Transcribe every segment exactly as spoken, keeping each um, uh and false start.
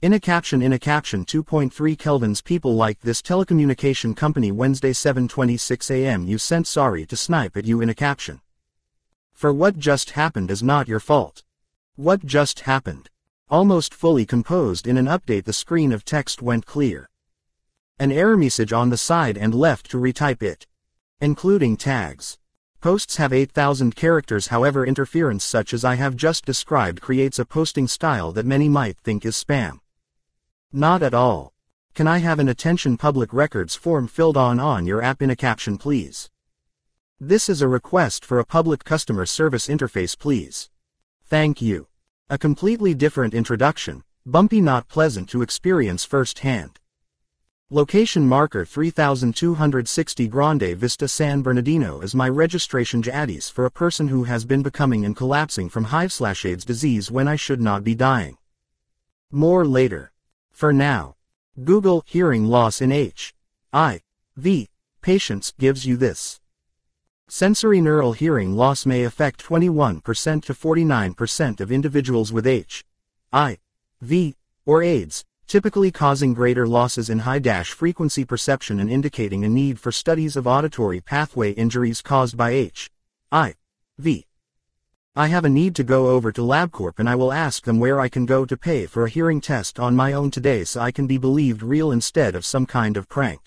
In a caption in a caption two point three Kelvins people like this telecommunication company Wednesday seven twenty-six a m You sent sorry to snipe at you in a caption. For what just happened is not your fault. What just happened? Almost fully composed in an update the screen of text went clear. An error message on the side and left to retype it. Including tags. Posts have eight thousand characters, however interference such as I have just described creates a posting style that many might think is spam. Not at all. Can I have an attention public records form filled on on your app in a caption please? This is a request for a public customer service interface please. Thank you. A completely different introduction, bumpy not pleasant to experience firsthand. Location marker three thousand two hundred sixty Grande Vista San Bernardino is my registration J A D I S for a person who has been becoming and collapsing from H I V AIDS disease when I should not be dying. More later. For now. Google hearing loss in H I V patients gives you this. Sensory neural hearing loss may affect twenty-one percent to forty-nine percent of individuals with H I V or AIDS, typically causing greater losses in high-frequency perception and indicating a need for studies of auditory pathway injuries caused by H I V. I have a need to go over to LabCorp and I will ask them where I can go to pay for a hearing test on my own today so I can be believed real instead of some kind of prank.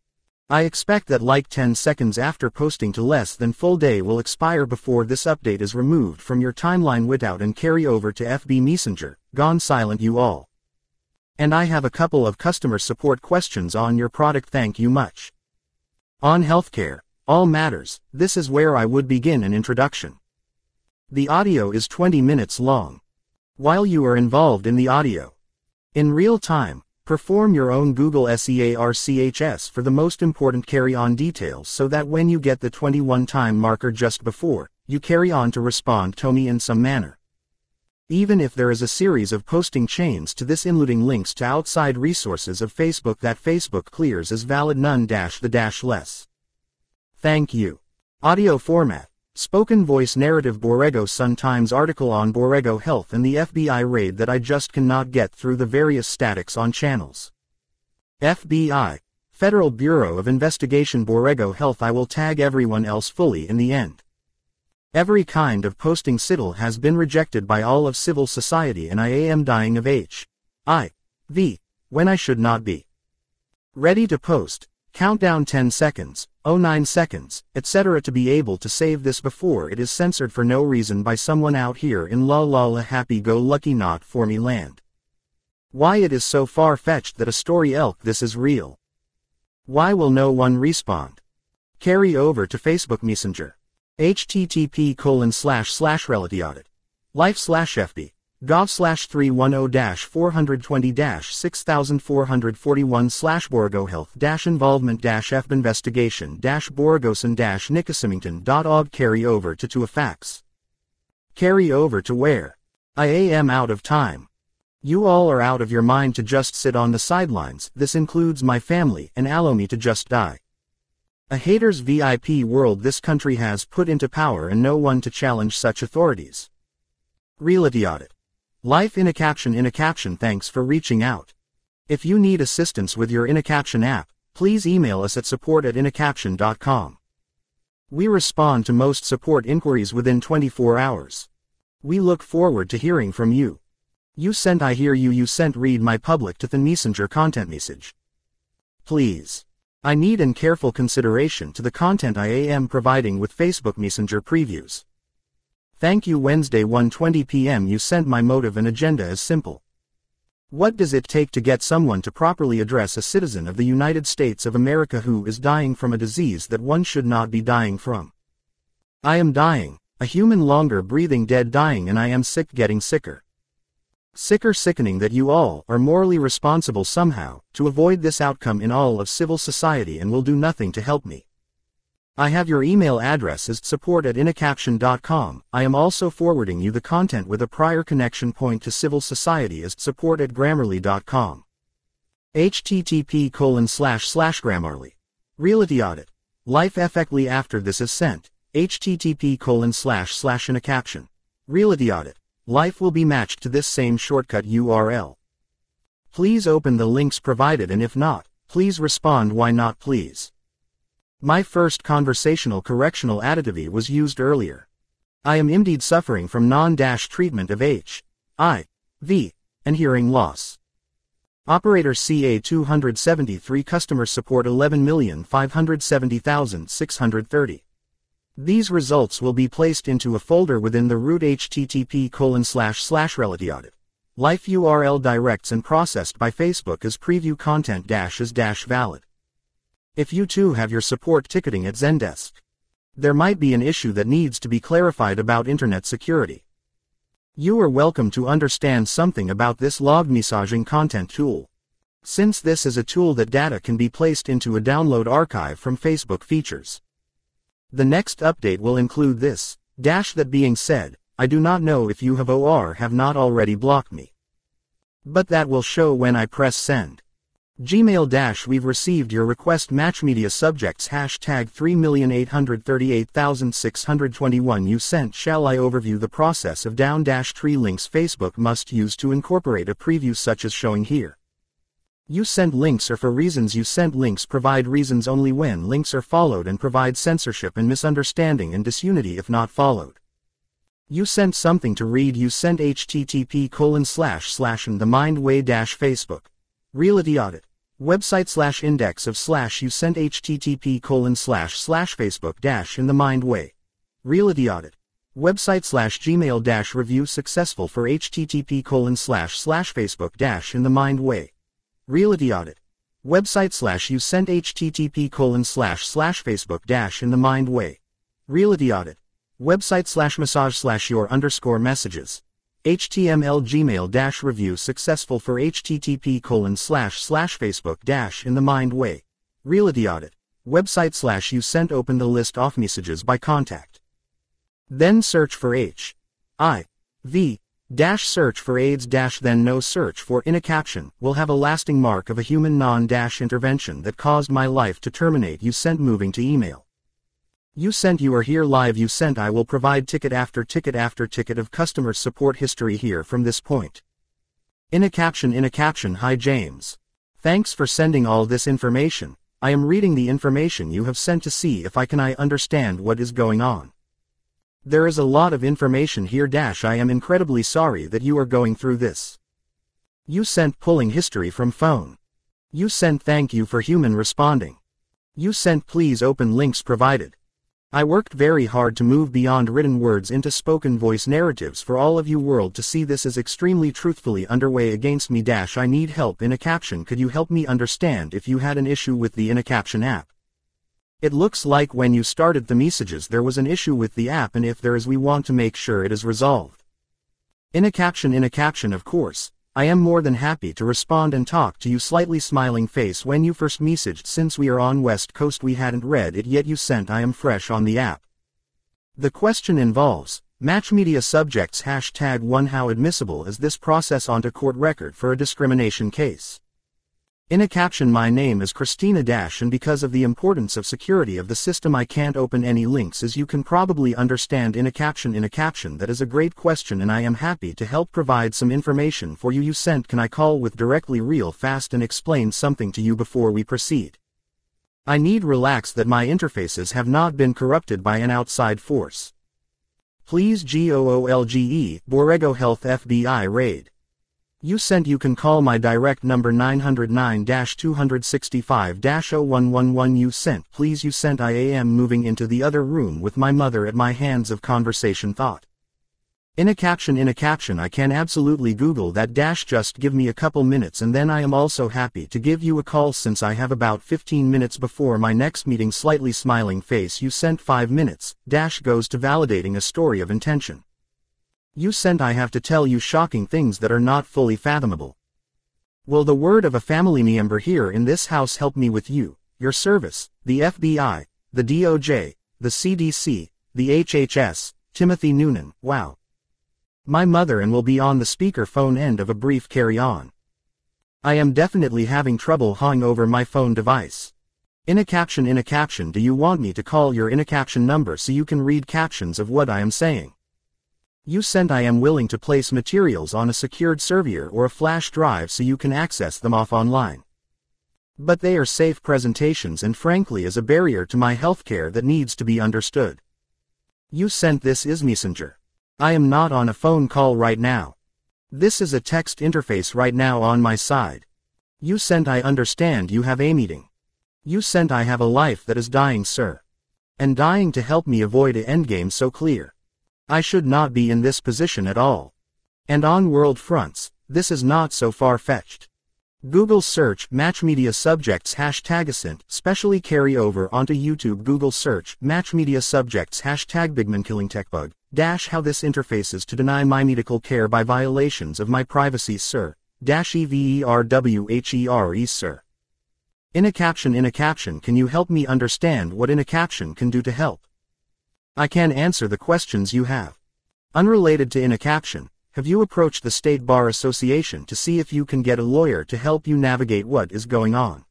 I expect that like ten seconds after posting to less than full day will expire before this update is removed from your timeline without and carry over to F B Messenger, gone silent you all. And I have a couple of customer support questions on your product thank you much. On healthcare, all matters, this is where I would begin an introduction. The audio is twenty minutes long. While you are involved in the audio, in real time, perform your own Google search for the most important carry-on details so that when you get the twenty-one time marker just before, you carry on to respond to me in some manner. Even if there is a series of posting chains to this including links to outside resources of Facebook that Facebook clears as valid none dash the dash less. Thank you. Audio format. Spoken voice narrative Borrego Sun-Times article on Borrego Health and the F B I raid that I just cannot get through the various statics on channels. F B I. Federal Bureau of Investigation Borrego Health I will tag everyone else fully in the end. Every kind of posting siddle has been rejected by all of civil society and I am dying of H I V when I should not be. Ready to post. Countdown ten seconds, oh nine seconds, et cetera to be able to save this before it is censored for no reason by someone out here in la la la happy-go-lucky not for me land. Why it is so far-fetched that a story elk this is real. Why will no one respond? Carry over to Facebook Messenger. http colon slash slash reality audit. Life slash FB. Gov slash three ten dash four twenty dash six four four one slash Borrego Health dash involvement dash F B investigation dash Borregoson dash Nicosimington dot org carry over to to a fax. Carry over to where? I am out of time. You all are out of your mind to just sit on the sidelines, this includes my family, and allow me to just die. A hater's V I P world this country has put into power and no one to challenge such authorities. Reality audit. Life in a caption in a caption thanks for reaching out. If you need assistance with your In a Caption app, please email us at support at inacaption dot com. We respond to most support inquiries within twenty-four hours. We look forward to hearing from you. You sent I hear you you sent read my public to the Messenger content message. Please. I need and careful consideration to the content I am providing with Facebook Messenger previews. Thank you Wednesday one twenty p m You sent my motive and agenda is simple. What does it take to get someone to properly address a citizen of the United States of America who is dying from a disease that one should not be dying from? I am dying, a human longer breathing dead dying and I am sick getting sicker. Sicker sickening that you all are morally responsible somehow to avoid this outcome in all of civil society and will do nothing to help me. I have your email address as support at inacaption dot com. I am also forwarding you the content with a prior connection point to civil society as support at grammarly dot com. http colon slash slash grammarly. Reality audit. Life effectively after this is sent. http colon slash slash in a caption. Reality audit. Life will be matched to this same shortcut U R L. Please open the links provided, and if not, please respond why not please. My first conversational correctional additive was used earlier. I am indeed suffering from non-treatment of H I V and hearing loss. Operator C A two seventy-three, customer support eleven million five hundred seventy thousand six hundred thirty. These results will be placed into a folder within the root http colon slash slash relatiaudit. Life U R L directs and processed by Facebook as preview content dash is dash valid. If you too have your support ticketing at Zendesk, there might be an issue that needs to be clarified about internet security. You are welcome to understand something about this log messaging content tool. Since this is a tool that data can be placed into a download archive from Facebook features. The next update will include this, dash that being said, I do not know if you have or have not already blocked me. But that will show when I press send. Gmail dash we've received your request, match media subjects hashtag three million eight hundred thirty-eight thousand six hundred twenty-one you sent. Shall I overview the process of down dash tree links Facebook must use to incorporate a preview such as showing here? You sent links are for reasons you sent links provide reasons only when links are followed and provide censorship and misunderstanding and disunity if not followed. You sent something to read you sent http colon slash slash and the mindway dash Facebook. Reality audit. Website slash index of slash you sent http colon slash slash Facebook dash in the mindway. Reality audit. Website slash gmail dash review successful for http colon slash slash Facebook dash in the mindway. Reality audit. Website slash you sent http colon slash slash Facebook dash in the mindway. Reality audit. Website slash massage slash your underscore messages. H T M L gmail dash review successful for http colon slash slash Facebook dash in the mindway. Reality audit. Website slash you sent open the list of messages by contact. Then search for H I V dash search for AIDS dash then no search for in a caption will have a lasting mark of a human non dash intervention that caused my life to terminate you sent moving to email. You sent you are here live you sent I will provide ticket after ticket after ticket of customer support history here from this point. In a caption in a caption Hi James. Thanks for sending all this information. I am reading the information you have sent to see if I can I understand what is going on. There is a lot of information here dash I am incredibly sorry that you are going through this. You sent pulling history from phone. You sent thank you for human responding. You sent please open links provided. I worked very hard to move beyond written words into spoken voice narratives for all of you world to see this is extremely truthfully underway against me dash I need help in a caption could you help me understand if you had an issue with the in a caption app? It looks like when you started the messages there was an issue with the app and if there is we want to make sure it is resolved. In a caption in a caption of course, I am more than happy to respond and talk to you slightly smiling face when you first messaged since we are on West Coast we hadn't read it yet you sent I am fresh on the app. The question involves, match media subjects hashtag one how admissible is this process onto court record for a discrimination case? In a caption my name is Christina Dash and because of the importance of security of the system I can't open any links as you can probably understand in a caption in a caption that is a great question and I am happy to help provide some information for you you sent can I call with directly real fast and explain something to you before we proceed. I need relax that my interfaces have not been corrupted by an outside force. Please GOOLGE, Borrego Health F B I raid. You sent you can call my direct number nine oh nine two six five oh one one one you sent please you sent I am moving into the other room with my mother at my hands of conversation thought. In a caption in a caption I can absolutely Google that dash just give me a couple minutes and then I am also happy to give you a call since I have about fifteen minutes before my next meeting slightly smiling face you sent five minutes, dash goes to validating a story of intention. You sent I have to tell you shocking things that are not fully fathomable. Will the word of a family member here in this house help me with you, your service, the F B I, the D O J, the C D C, the H H S, Timothy Noonan, wow. My mother and will be on the speaker phone end of a brief carry on. I am definitely having trouble hawing over my phone device. In a caption in a caption do you want me to call your in a caption number so you can read captions of what I am saying? You sent I am willing to place materials on a secured server or a flash drive so you can access them off online. But they are safe presentations and frankly is a barrier to my healthcare that needs to be understood. You sent this is Messenger. I am not on a phone call right now. This is a text interface right now on my side. You sent I understand you have a meeting. You sent I have a life that is dying, sir. And dying to help me avoid a endgame so clear. I should not be in this position at all. And on world fronts, this is not so far-fetched. Google search match media subjects hashtag ascent specially carry over onto YouTube. Google search match media subjects hashtag bigman killing tech bug dash how this interfaces to deny my medical care by violations of my privacy, sir. Dash everwhere sir. In a caption in a caption can you help me understand what in a caption can do to help? I can answer the questions you have. Unrelated to in a caption, have you approached the State Bar Association to see if you can get a lawyer to help you navigate what is going on?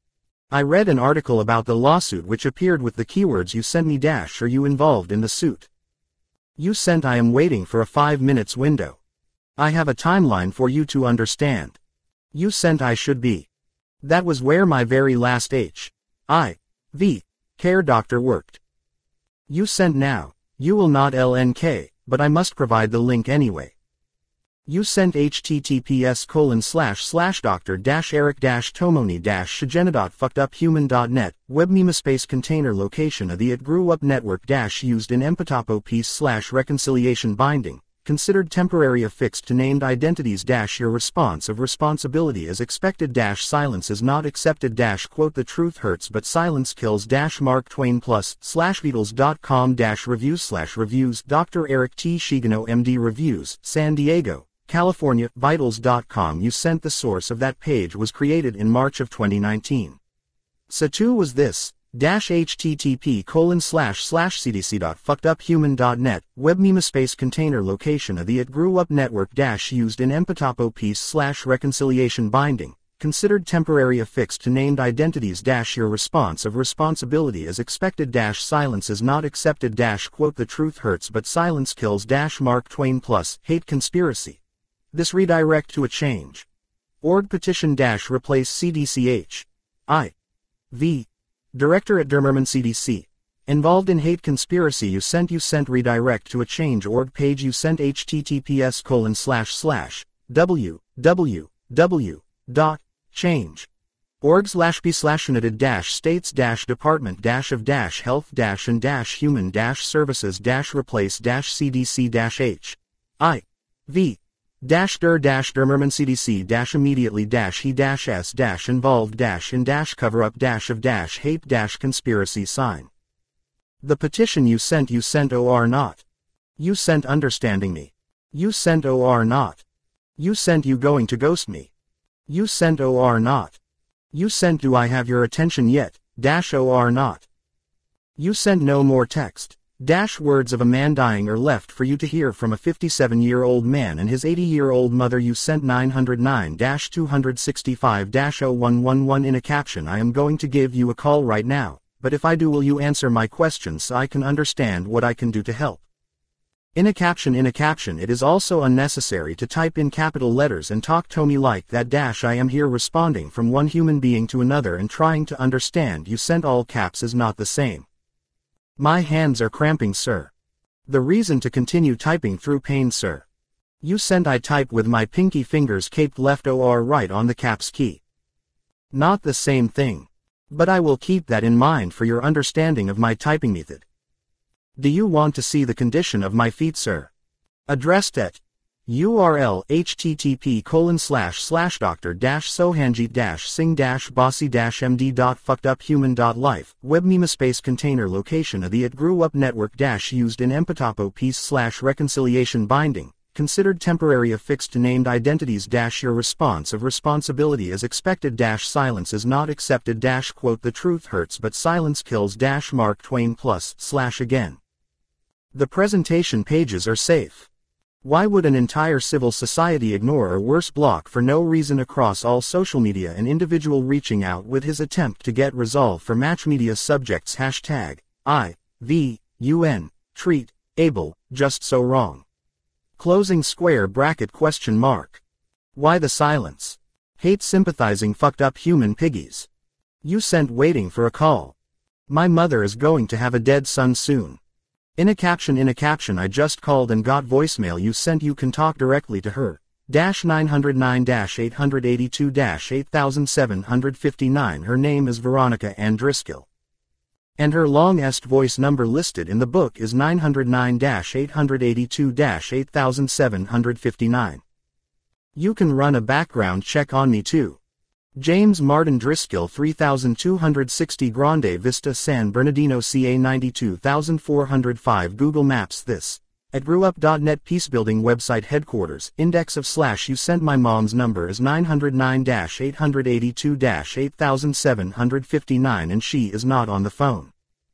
I read an article about the lawsuit which appeared with the keywords you sent me dash are you involved in the suit? You sent I am waiting for a five minutes window. I have a timeline for you to understand. You sent I should be. That was where my very last H I V care doctor worked. You sent now, you will not L N K, but I must provide the link anyway. You sent https colon slash slash doctor dash eric dash tomoni dash shigena dot fucked up human dot net web meme space container location of the it grew up network dash used in empatopo piece slash reconciliation binding considered temporary affixed to named identities dash your response of responsibility as expected dash silence is not accepted dash quote the truth hurts but silence kills dash Mark Twain plus slash Beatles dot com dash reviews slash reviews Doctor Eric T. Shigeno M D reviews San Diego California, Vitals dot com. You sent the source of that page was created in March of twenty nineteen. So two was this, dash http colon slash slash cdc dot fucked up human dot net, web meme space container location of the it grew up network dash used in empatopo piece slash reconciliation binding, considered temporary affixed to named identities dash your response of responsibility as expected dash silence is not accepted dash quote the truth hurts but silence kills dash Mark Twain plus hate conspiracy. This redirect to a change. Org petition dash replace C D C H. I. V. Director at Dermerman C D C. Involved in hate conspiracy you sent you sent redirect to a change org page you sent https colon slash slash w w w dot change org slash b slash united dash states dash department dash of dash health dash and dash human dash services dash replace dash C D C dash H. I. V. Dash der dash Dermerman C D C dash immediately dash he dash s dash involved dash in dash cover up dash of dash hate dash conspiracy sign. The petition you sent you sent or not. You sent understanding me. You sent or not. You sent you going to ghost me. You sent or not. You sent do I have your attention yet, dash or not. You sent no more text. Dash words of a man dying are left for you to hear from a fifty-seven-year-old man and his eighty-year-old mother you sent nine oh nine dash two sixty-five dash oh one one one in a caption I am going to give you a call right now, but if I do will you answer my questions so I can understand what I can do to help. In a caption in a caption it is also unnecessary to type in capital letters and talk to me like that dash I am here responding from one human being to another and trying to understand you sent all caps is not the same. My hands are cramping, sir. The reason to continue typing through pain, sir. You sent I type with my pinky fingers caped left or right on the caps key. Not the same thing. But I will keep that in mind for your understanding of my typing method. Do you want to see the condition of my feet, sir? Addressed at U R L http colon slash slash doctor dash sohanjit dash sing dash bossy dash md dot fucked up human dot life web meme space container location of the it grew up network dash used in empatopo piece slash reconciliation binding considered temporary affixed to named identities dash your response of responsibility as expected dash silence is not accepted dash quote the truth hurts but silence kills dash Mark Twain plus slash again. The presentation pages are safe. Why would an entire civil society ignore or worse block for no reason across all social media an individual reaching out with his attempt to get resolve for match media subjects hashtag I V U N treat able just so wrong. Closing square bracket question mark. Why the silence? Hate sympathizing fucked up human piggies. You sent waiting for a call. My mother is going to have a dead son soon. In a caption in a caption I just called and got voicemail you sent you can talk directly to her. Dash nine oh nine dash eight eight two dash eight seven five nine Her name is Veronica Ann Driscoll. And her longest voice number listed in the book is nine oh nine dash eight eight two dash eight seven five nine. You can run a background check on me too. James Martin Driscoll thirty-two sixty Grande Vista San Bernardino C A ninety-two four oh five Google Maps This. At grewup dot net Peacebuilding website headquarters, index of slash you sent my mom's number is nine oh nine dash eight eight two dash eight seven five nine and she is not on the phone.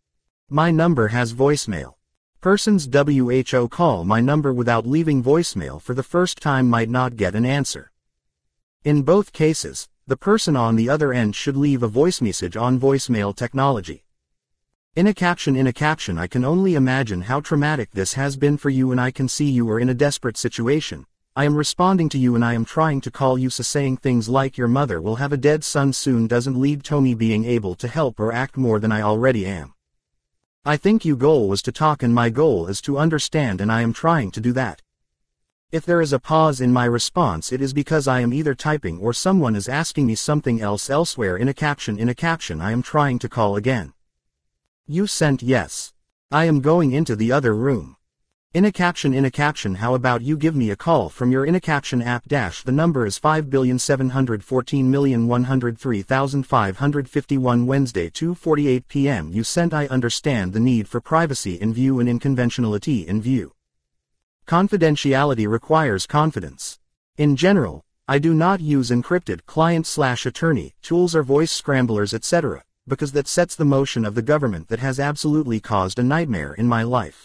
My number has voicemail. Persons who call my number without leaving voicemail for the first time might not get an answer. In both cases, the person on the other end should leave a voice message on voicemail technology. In a caption in a caption I can only imagine how traumatic this has been for you and I can see you are in a desperate situation. I am responding to you and I am trying to call you so saying things like your mother will have a dead son soon doesn't lead to me being able to help or act more than I already am. I think your goal was to talk and my goal is to understand and I am trying to do that. If there is a pause in my response it is because I am either typing or someone is asking me something else elsewhere in a caption in a caption I am trying to call again. You sent yes. I am going into the other room. In a caption in a caption how about you give me a call from your in a caption app dash the number is five seven one four one zero three five five one Wednesday two forty-eight p m You sent I understand the need for privacy in view and inconventionality in view. Confidentiality requires confidence. In general, I do not use encrypted client slash attorney tools or voice scramblers et cetera, because that sets the motion of the government that has absolutely caused a nightmare in my life.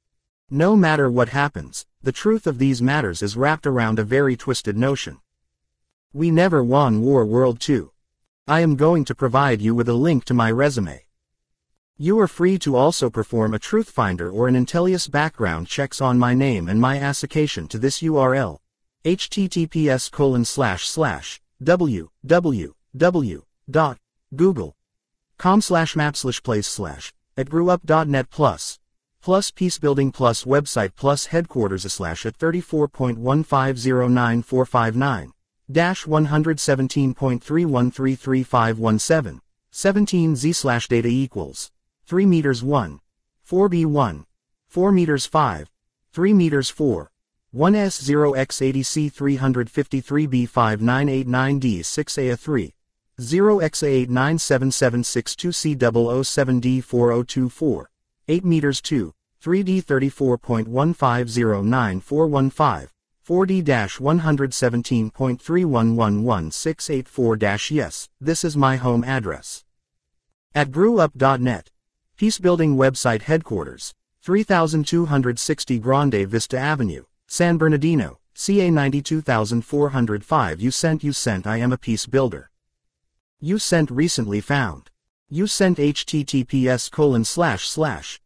No matter what happens, the truth of these matters is wrapped around a very twisted notion. We never won War World Two. I am going to provide you with a link to my resume. You are free to also perform a truth finder or an Intellius background checks on my name and my association to this U R L. https colon slash slash www dot google com slash map slash place slash at grewup dot net plus plus peacebuilding plus website plus headquarters slash at thirty-four point one five zero nine four five nine dash one seventeen point three one three three five one seven seventeen z slash data equals three meters one four b one four meters five three meters four one s zero x eighty c three fifty-three b five nine eight nine d six a three zero x eight nine seven seven six two c zero zero seven d four zero two four eight meters two, three D thirty-four point one five zero nine four one five, four D one seventeen point three one one one six eight four yes, this is my home address. At grewup dot net. Peacebuilding website headquarters, thirty-two sixty Grande Vista Avenue, San Bernardino, C A ninety-two four oh five You sent you sent I am a peace builder. You sent recently found. You sent https colon slash slash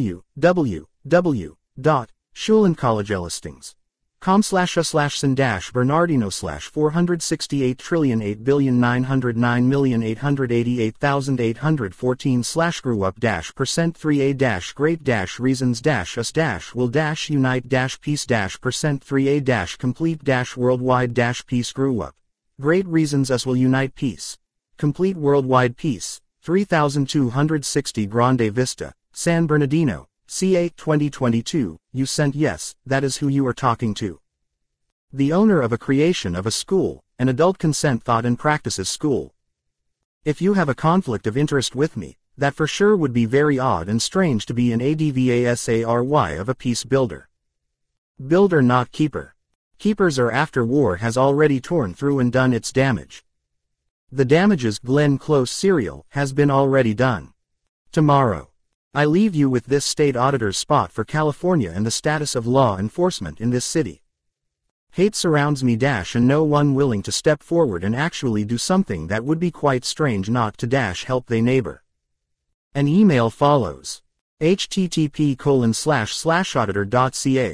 www dot schulencollegelistings com slash a slash san dash bernardino slash four sixty-eight trillion eight billion nine hundred nine million eight hundred eighty-eight thousand eight hundred fourteen slash grewup dash percent three a dash great dash reasons dash us dash will dash unite dash peace dash percent three a dash complete dash worldwide dash peace grewup. Great reasons us will unite peace. Complete worldwide peace. thirty-two sixty Grande Vista, San Bernardino, C A twenty twenty-two, you sent yes, that is who you are talking to. The owner of a creation of a school, an adult consent thought and practices school. If you have a conflict of interest with me, that for sure would be very odd and strange to be an adversary of a peace builder. Builder not keeper. Keepers are after war has already torn through and done its damage. The damages Glenn Close serial has been already done. Tomorrow. I leave you with this state auditor's spot for California and the status of law enforcement in this city. Hate surrounds me dash and no one willing to step forward and actually do something that would be quite strange not to dash help they neighbor. An email follows. http colon slash slash auditor dot ca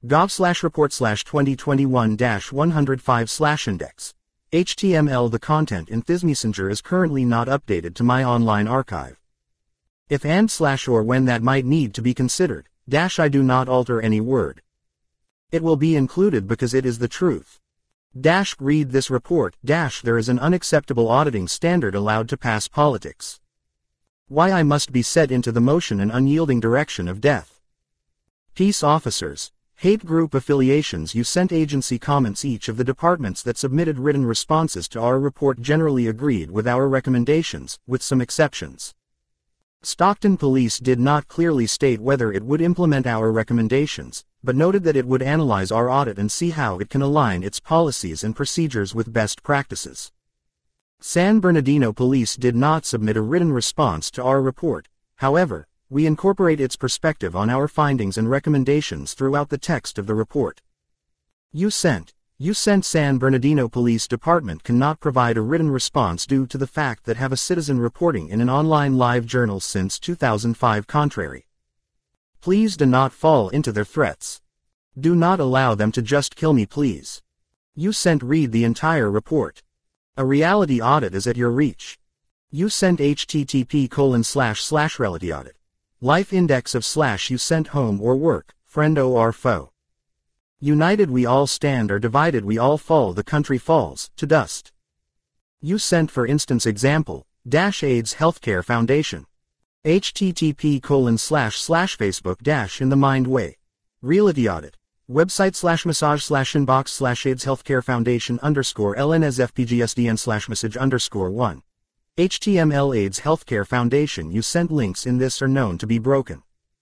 gov slash report slash twenty twenty-one dash one oh five slash index. H T M L The content in ThisMessenger is currently not updated to my online archive. If and slash or when that might need to be considered, dash I do not alter any word. It will be included because it is the truth. Dash read this report, dash there is an unacceptable auditing standard allowed to pass politics. Why I must be set into the motion and unyielding direction of death. Peace officers, hate group affiliations. You sent agency comments. Each of the departments that submitted written responses to our report generally agreed with our recommendations, with some exceptions. Stockton Police did not clearly state whether it would implement our recommendations, but noted that it would analyze our audit and see how it can align its policies and procedures with best practices. San Bernardino Police did not submit a written response to our report. However, we incorporate its perspective on our findings and recommendations throughout the text of the report. You sent. You sent San Bernardino Police Department cannot provide a written response due to the fact that have a citizen reporting in an online live journal since two thousand five contrary. Please do not fall into their threats. Do not allow them to just kill me, please. You sent read the entire report. A reality audit is at your reach. You sent http colon slash slash reality audit. Life index of slash you sent home or work, friend or foe. United we all stand or divided we all fall, the country falls to dust. You sent for instance example, dash AIDS Healthcare Foundation. http colon slash slash Facebook dash in the mind way. Reality audit. Website slash massage slash inbox slash AIDS Healthcare Foundation underscore LNSFPGSDN slash message underscore one. H T M L AIDS Healthcare Foundation. You sent links in this are known to be broken.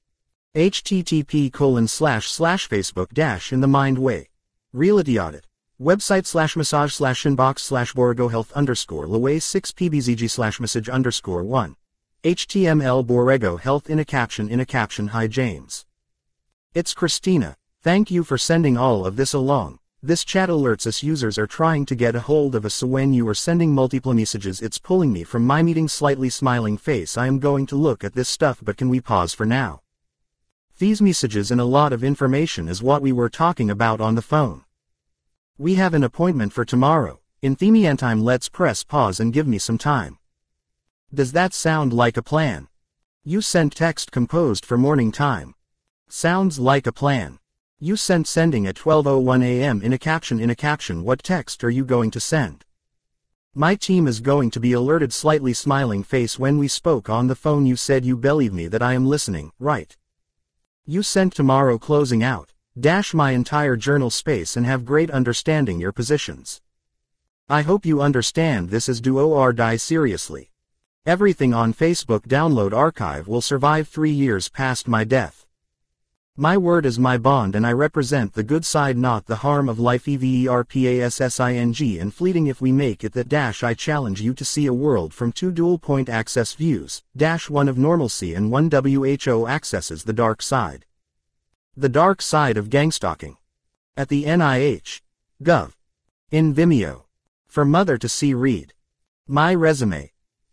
http colon slash slash Facebook dash in the mind way. Reality audit. Website slash massage slash inbox slash Borrego Health underscore Laway six pbzg slash message underscore one. H T M L Borrego Health in a caption in a caption. Hi James. It's Christina. Thank you for sending all of this along. This chat alerts us users are trying to get a hold of us, so when you are sending multiple messages it's pulling me from my meeting. Slightly smiling face. I am going to look at this stuff, but can we pause for now? These messages and a lot of information is what we were talking about on the phone. We have an appointment for tomorrow. In the meantime let's press pause and give me some time. Does that sound like a plan? You sent text composed for morning time. Sounds like a plan. You sent sending at twelve oh one a m in a caption in a caption. What text are you going to send? My team is going to be alerted. Slightly smiling face. When we spoke on the phone you said you believe me that I am listening, right? You sent tomorrow closing out, dash my entire journal space and have great understanding your positions. I hope you understand this is do or die seriously. Everything on Facebook download archive will survive three years past my death. My word is my bond and I represent the good side, not the harm of life. Everpassing and fleeting if we make it that dash I challenge you to see a world from two dual point access views, dash one of normalcy and one who accesses the dark side. The dark side of gangstalking. At the N I H. Gov. In Vimeo. For mother to see read. My resume.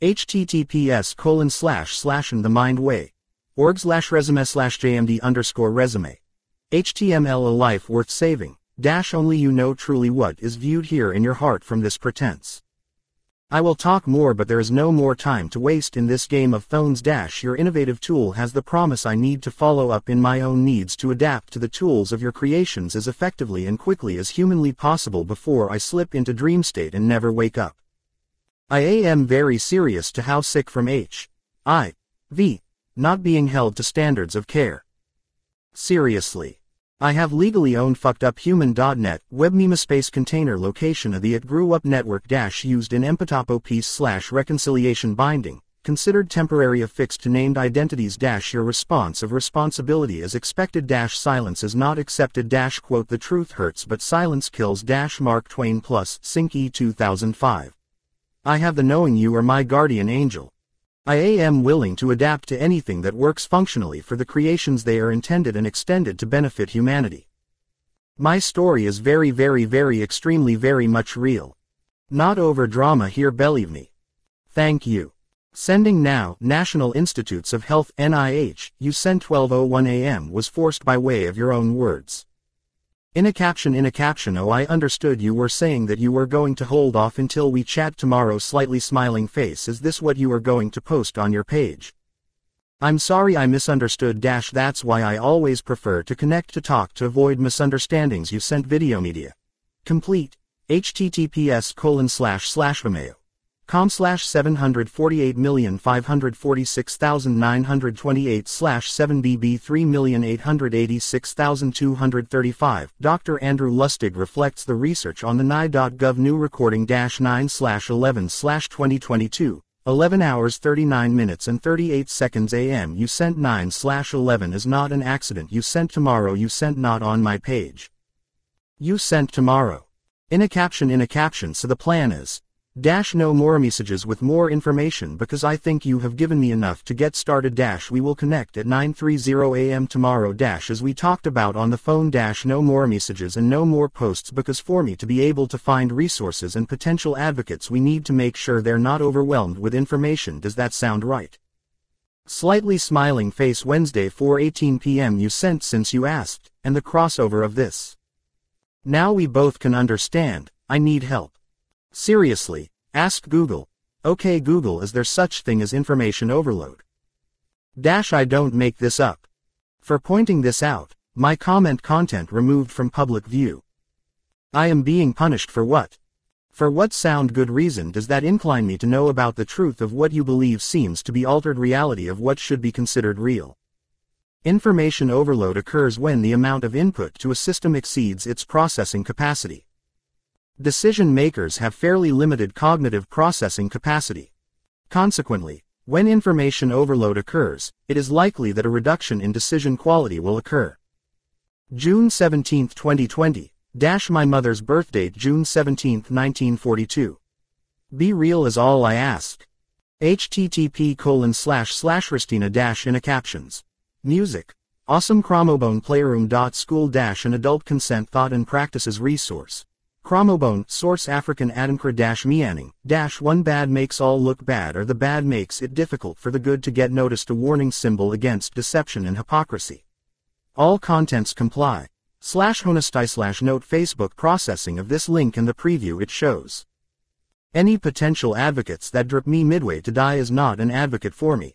https colon slash slash in the mind way. Org slash resume slash jmd underscore resume. H T M L a life worth saving, dash only you know truly what is viewed here in your heart from this pretense. I will talk more, but there is no more time to waste in this game of phones. Dash your innovative tool has the promise I need to follow up in my own needs to adapt to the tools of your creations as effectively and quickly as humanly possible before I slip into dream state and never wake up. I am very serious to how sick from H. I. V. Not being held to standards of care. Seriously. I have legally owned fucked up human dot net web meme space container location of the it grew up network dash used in empatopo piece slash reconciliation binding, considered temporary affixed to named identities dash your response of responsibility as expected dash silence is not accepted dash quote the truth hurts but silence kills dash Mark Twain plus Sync E two thousand five. I have the knowing you are my guardian angel. I am willing to adapt to anything that works functionally for the creations they are intended and extended to benefit humanity. My story is very very very extremely very much real. Not over drama here, believe me. Thank you. Sending now. National Institutes of Health N I H, you sent twelve oh one a m was forced by way of your own words. In a caption in a caption oh I understood you were saying that you were going to hold off until we chat tomorrow slightly smiling face is this what you are going to post on your page? I'm sorry I misunderstood dash that's why I always prefer to connect to talk to avoid misunderstandings you sent video media. Complete. https colon slash slash vimeo. com slash seven hundred forty-eight million five hundred forty-six thousand nine hundred twenty-eight slash seven B B three million eight hundred eighty-six thousand two hundred thirty-five. Doctor Andrew Lustig reflects the research on the N I dot gov new recording dash nine slash eleven slash twenty twenty-two. eleven hours thirty-nine minutes and thirty-eight seconds A M You sent nine slash eleven is not an accident you sent tomorrow you sent not on my page. You sent tomorrow. In a caption in a caption so the plan is. Dash no more messages with more information because I think you have given me enough to get started dash we will connect at nine thirty A M tomorrow dash as we talked about on the phone dash no more messages and no more posts because for me to be able to find resources and potential advocates we need to make sure they're not overwhelmed with information. Does that sound right? Slightly smiling face Wednesday four eighteen P M you sent since you asked, and the crossover of this. Now we both can understand, I need help. Seriously, ask Google. Okay Google, is there such thing as information overload? Dash I don't make this up. For pointing this out, my comment content removed from public view. I am being punished for what? For what sound good reason does that incline me to know about the truth of what you believe seems to be altered reality of what should be considered real? Information overload occurs when the amount of input to a system exceeds its processing capacity. Decision makers have fairly limited cognitive processing capacity. Consequently, when information overload occurs, it is likely that a reduction in decision quality will occur. June seventeenth twenty twenty, dash my mother's birthdate June seventeenth nineteen forty-two. Be real is all I ask. http colon slash slash Ristina dash in a captions. Music. Awesome Chromobone Playroom dot school dash an adult consent thought and practices resource. Chromobone, source African Adinkra dash meaning, dash one bad makes all look bad or the bad makes it difficult for the good to get noticed a warning symbol against deception and hypocrisy. All contents comply. Slash honesty slash note Facebook processing of this link and the preview it shows. Any potential advocates that drip me midway to die is not an advocate for me.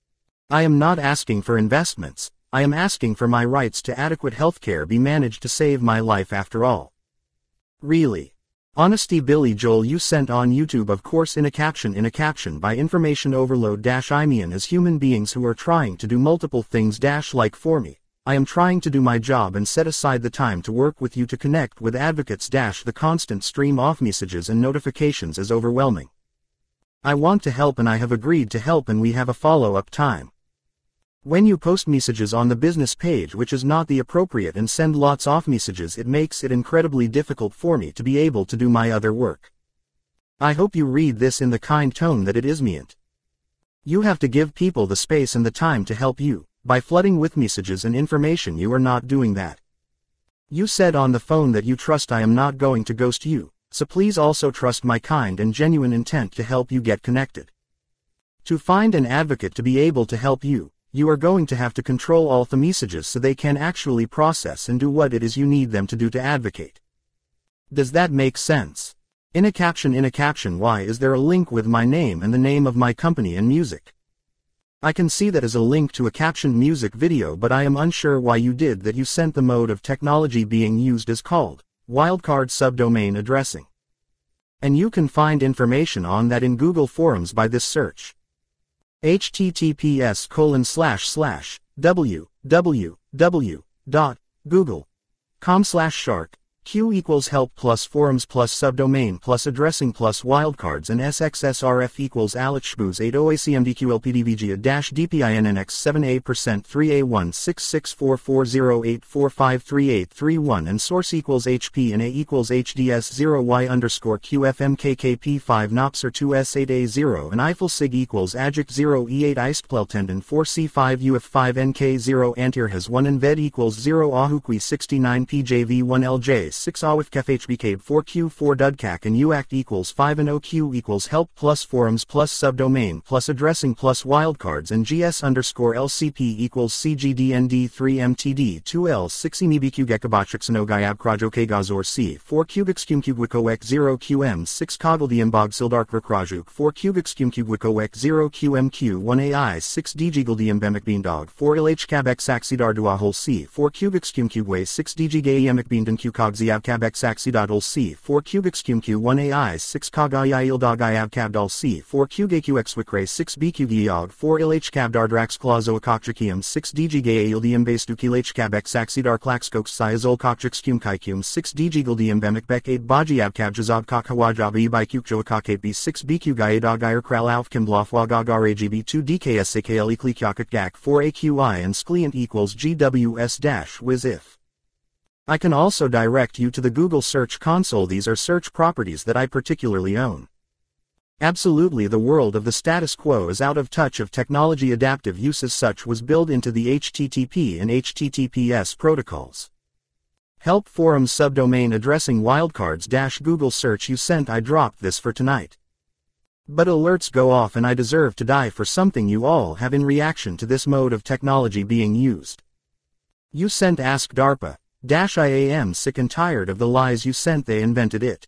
I am not asking for investments, I am asking for my rights to adequate healthcare be managed to save my life after all. Really. Honesty Billy Joel you sent on YouTube of course in a caption in a caption by information overload dash I mean as human beings who are trying to do multiple things dash like for me, I am trying to do my job and set aside the time to work with you to connect with advocates dash the constant stream of messages and notifications is overwhelming. I want to help and I have agreed to help and we have a follow-up time. When you post messages on the business page which is not the appropriate and send lots of messages it makes it incredibly difficult for me to be able to do my other work. I hope you read this in the kind tone that it is meant. You have to give people the space and the time to help you. By flooding with messages and information you are not doing that. You said on the phone that you trust I am not going to ghost you, so please also trust my kind and genuine intent to help you get connected. To find an advocate to be able to help you, you are going to have to control all the messages so they can actually process and do what it is you need them to do to advocate. Does that make sense? In a caption in a caption why is there a link with my name and the name of my company and music? I can see that as a link to a captioned music video but I am unsure why you did that. You sent the mode of technology being used as called wildcard subdomain addressing. And you can find information on that in Google Forums by this search. https colon slash slash www dot google dot com slash shark q equals help plus forums plus subdomain plus addressing plus wildcards and sxsrf equals alexshbooz eight oh A C M D Q L P D V G A dash D P I N N X seven A percent three A one six six four four zero eight four five three eight three one and source equals H P and A equals H D S zero Y underscore Q F M K K P five Nopser two S eight A zero and Eiffel Sig equals Agic zero E eight Eistpleltenden four C five U F five N K zero Antir has one and Ved equals zero Ahuqui sixty-nine P J V one L J six A with kef hbk four q four dudcac and uact equals five and oq equals help plus forums plus subdomain plus addressing plus wildcards and gs underscore lcp equals cgdnd three mtd two l six enebq gekabatrixanogayab krajok gazor c four cubixcumcubwikoek zero qm six kogaldiambog sildark rakrajuk four cubixcumcubwikoek zero qmq one ai six dgigildiambemicbeandog four ilhcabek saxidar c four cubixcumcubway six dggaemicbeandan qcogziabcabek saxidadol c four cubixcumq one ai six kagayaildogayabcabdal c four qgaqxwikray six bqgiog four ilhcabdardrax clausoakoktrikium six dggaildiambastuqilhcabek saxidar klaxcox siazol koktrixcumkaicum six dgigildiambemicbek eight bajiabcabjazog kokhawajabi by qjoakakb six bqgayadogayar kralaufkimblofwagagaragb two dksakl eklikyakatgak four aqi and sclient equals gws dash whiz if. I can also direct you to the Google Search Console. These are search properties that I particularly own. Absolutely, the world of the status quo is out of touch of technology. Adaptive use as such was built into the H T T P and H T T P S protocols. Help forum subdomain addressing wildcards dash Google search you sent. I dropped this for tonight. But alerts go off and I deserve to die for something you all have in reaction to this mode of technology being used. You sent Ask DARPA. Dash I am sick and tired of the lies you sent. They invented it.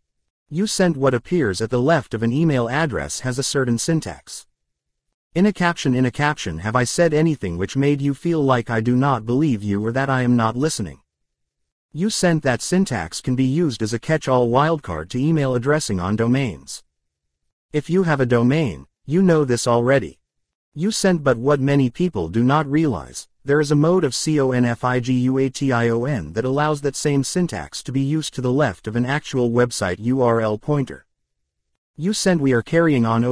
You sent what appears at the left of an email address has a certain syntax. In a caption in a caption have I said anything which made you feel like I do not believe you or that I am not listening? You sent that syntax can be used as a catch-all wildcard to email addressing on domains. If you have a domain, you know this already. You sent, but what many people do not realize, there is a mode of configuration that allows that same syntax to be used to the left of an actual website U R L pointer. You sent we are carrying on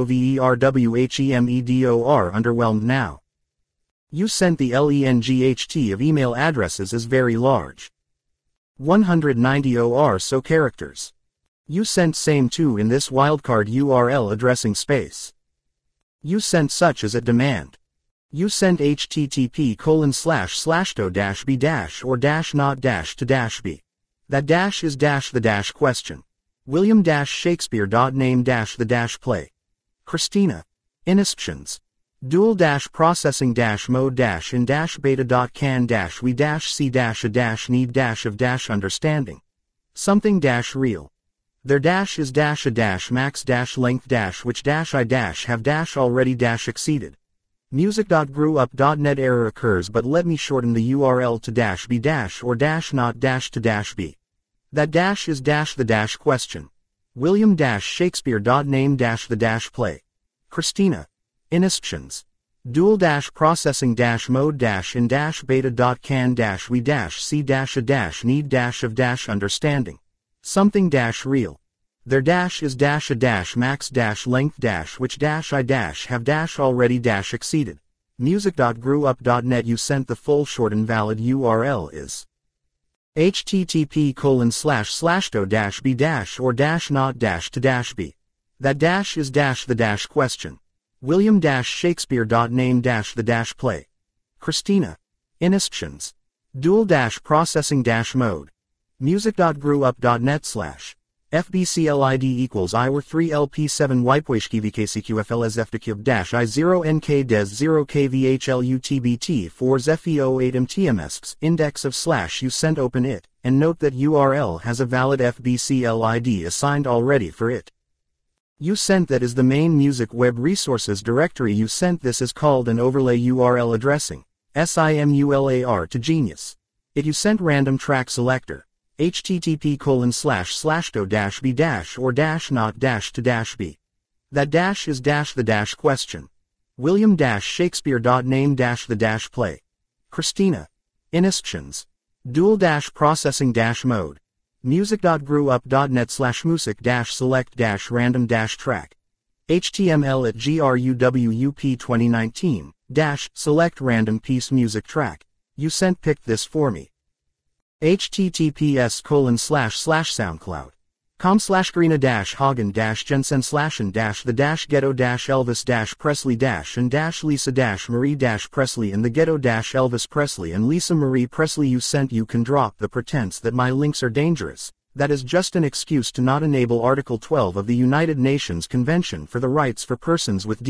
overwhelmedor underwhelmed now. You sent the length of email addresses is very large. one hundred ninety or so characters. You sent same too in this wildcard U R L addressing space. You sent such as at demand. You sent http colon slash slash to dash b dash or dash not dash to dash b. That dash is dash the dash question. William dash Shakespeare dot name dash the dash play. Christina. Inscriptions. Dual dash processing dash mode dash in dash beta dot can dash we dash see dash a dash need dash of dash understanding. Something dash real. Their dash is dash a dash max dash length dash which dash I dash have dash already dash exceeded. music dot grew up dot net error occurs, but let me shorten the U R L to dash b dash or dash not dash to dash b. That dash is dash the dash question. William dash Shakespeare dot name dash the dash play. Christina. Inscriptions. Dual dash processing dash mode dash in dash beta dot can dash we dash see dash a dash need dash of dash understanding. Something dash real. Their dash is dash a dash max dash length dash which dash I dash have dash already dash exceeded. music dot grew up dot net you sent the full short and valid U R L is http colon slash slash to dash b dash or dash not dash to dash b. That dash is dash the dash question. William dash Shakespeare dot name dash the dash play. Christina. Inscriptions. Dual dash processing dash mode. music dot grew up dot net slash fbclid equals I were three L P seven ypwishkvkcqflsfdqb dash I zero nk des zero kvhlutbt four zfeo eight mtmsks index of slash you sent open it, and note that U R L has a valid fbclid assigned already for it. You sent that is the main music web resources directory. You sent this is called an overlay U R L addressing, simular to Genius. It you sent random track selector. http colon slash slash to dash b dash or dash not dash to dash b. That dash is dash the dash question. William dash Shakespeare dot name dash the dash play. Christina. Inscriptions. Dual dash processing dash mode. music dot grew up dot net slash music dash select dash random dash track. html at gruwup twenty nineteen dash select random piece music track. You sent picked this for me. https colon slash slash SoundCloud. com slash Grina dash Hagen dash Jensen slashin dash the dash ghetto dash Elvis dash Presley dash and dash Lisa dash Marie dash Presley and the ghetto dash Elvis Presley and Lisa Marie Presley. You sent you can drop the pretense that my links are dangerous. That is just an excuse to not enable Article twelve of the United Nations Convention for the Rights for Persons with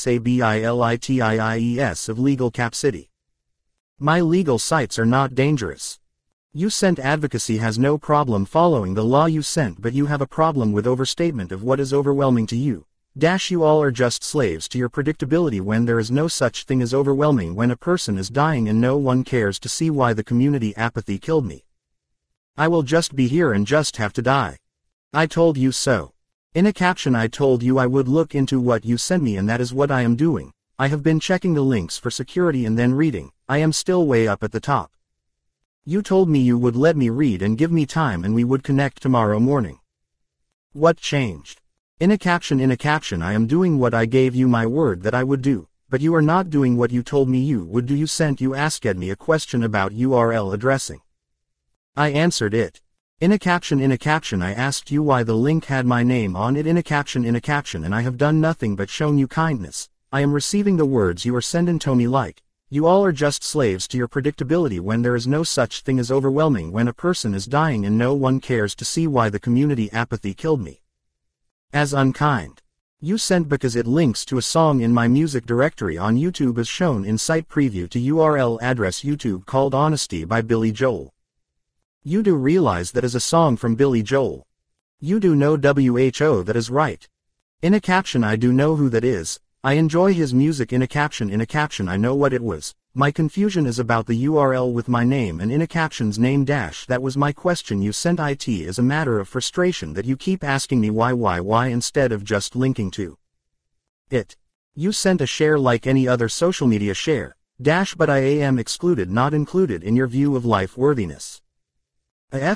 Disabilities of legal capacity. My legal sites are not dangerous. You sent advocacy has no problem following the law you sent, but you have a problem with overstatement of what is overwhelming to you. Dash you all are just slaves to your predictability when there is no such thing as overwhelming when a person is dying and no one cares to see why the community apathy killed me. I will just be here and just have to die. I told you so. In a caption I told you I would look into what you sent me and that is what I am doing. I have been checking the links for security and then reading. I am still way up at the top. You told me you would let me read and give me time and we would connect tomorrow morning. What changed? In a caption in a caption I am doing what I gave you my word that I would do, but you are not doing what you told me you would do. You sent you asked me a question about U R L addressing. I answered it. In a caption in a caption I asked you why the link had my name on it in a caption in a caption and I have done nothing but shown you kindness. I am receiving the words you are sending to me like, you all are just slaves to your predictability when there is no such thing as overwhelming when a person is dying and no one cares to see why the community apathy killed me. As unkind. You sent because it links to a song in my music directory on YouTube as shown in site preview to U R L address YouTube called Honesty by Billy Joel. You do realize that is a song from Billy Joel. You do know who that is right. In a caption I do know who that is. I enjoy his music in a caption in a caption I know what it was. My confusion is about the U R L with my name and in a caption's name dash that was my question you sent it as a matter of frustration that you keep asking me why why why instead of just linking to it. You sent a share like any other social media share, dash but I am excluded not included in your view of life worthiness. A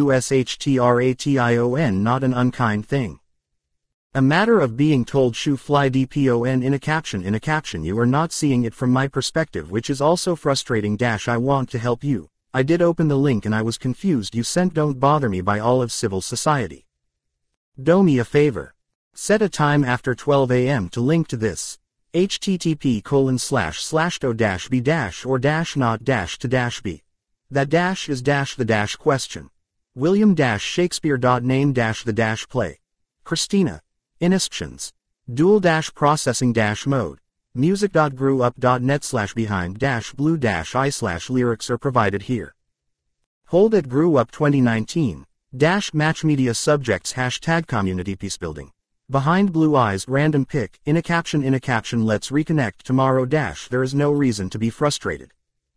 frustration not an unkind thing. A matter of being told shoe fly dpon in a caption in a caption you are not seeing it from my perspective which is also frustrating dash I want to help you. I did open the link and I was confused you sent don't bother me by all of civil society. Do me a favor. Set a time after twelve a m to link to this. http colon slash slash do dash b dash or dash not dash to dash b. That dash is dash the dash question. William dash Shakespeare dot name dash the dash play. Christina. Inscriptions. Dual dash processing dash mode. Music.grewup.net slash behind dash blue dash I slash lyrics are provided here. Hold at GrewUp twenty nineteen. Dash match media subjects hashtag community peacebuilding. Behind blue eyes random pick. In a caption in a caption let's reconnect tomorrow dash there is no reason to be frustrated.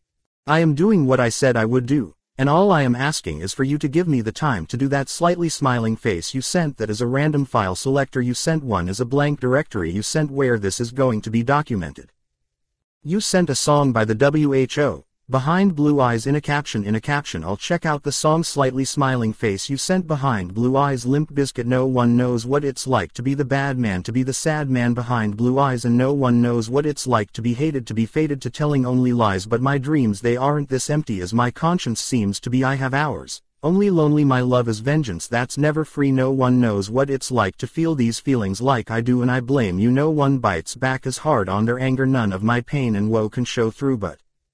I am doing what I said I would do. And all I am asking is for you to give me the time to do that slightly smiling face you sent that is a random file selector you sent one is a blank directory you sent where this is going to be documented. You sent a song by the W H O, Behind Blue Eyes in a caption in a caption I'll check out the song slightly smiling face you sent Behind Blue Eyes Limp Bizkit no one knows what it's like to be the bad man to be the sad man behind blue eyes and no one knows what it's like to be hated to be fated to telling only lies but my dreams they aren't this empty as my conscience seems to be I have hours, only lonely my love is vengeance that's never free no one knows what it's like to feel these feelings like I do and I blame you no one bites back as hard on their anger none of my pain and woe can show through but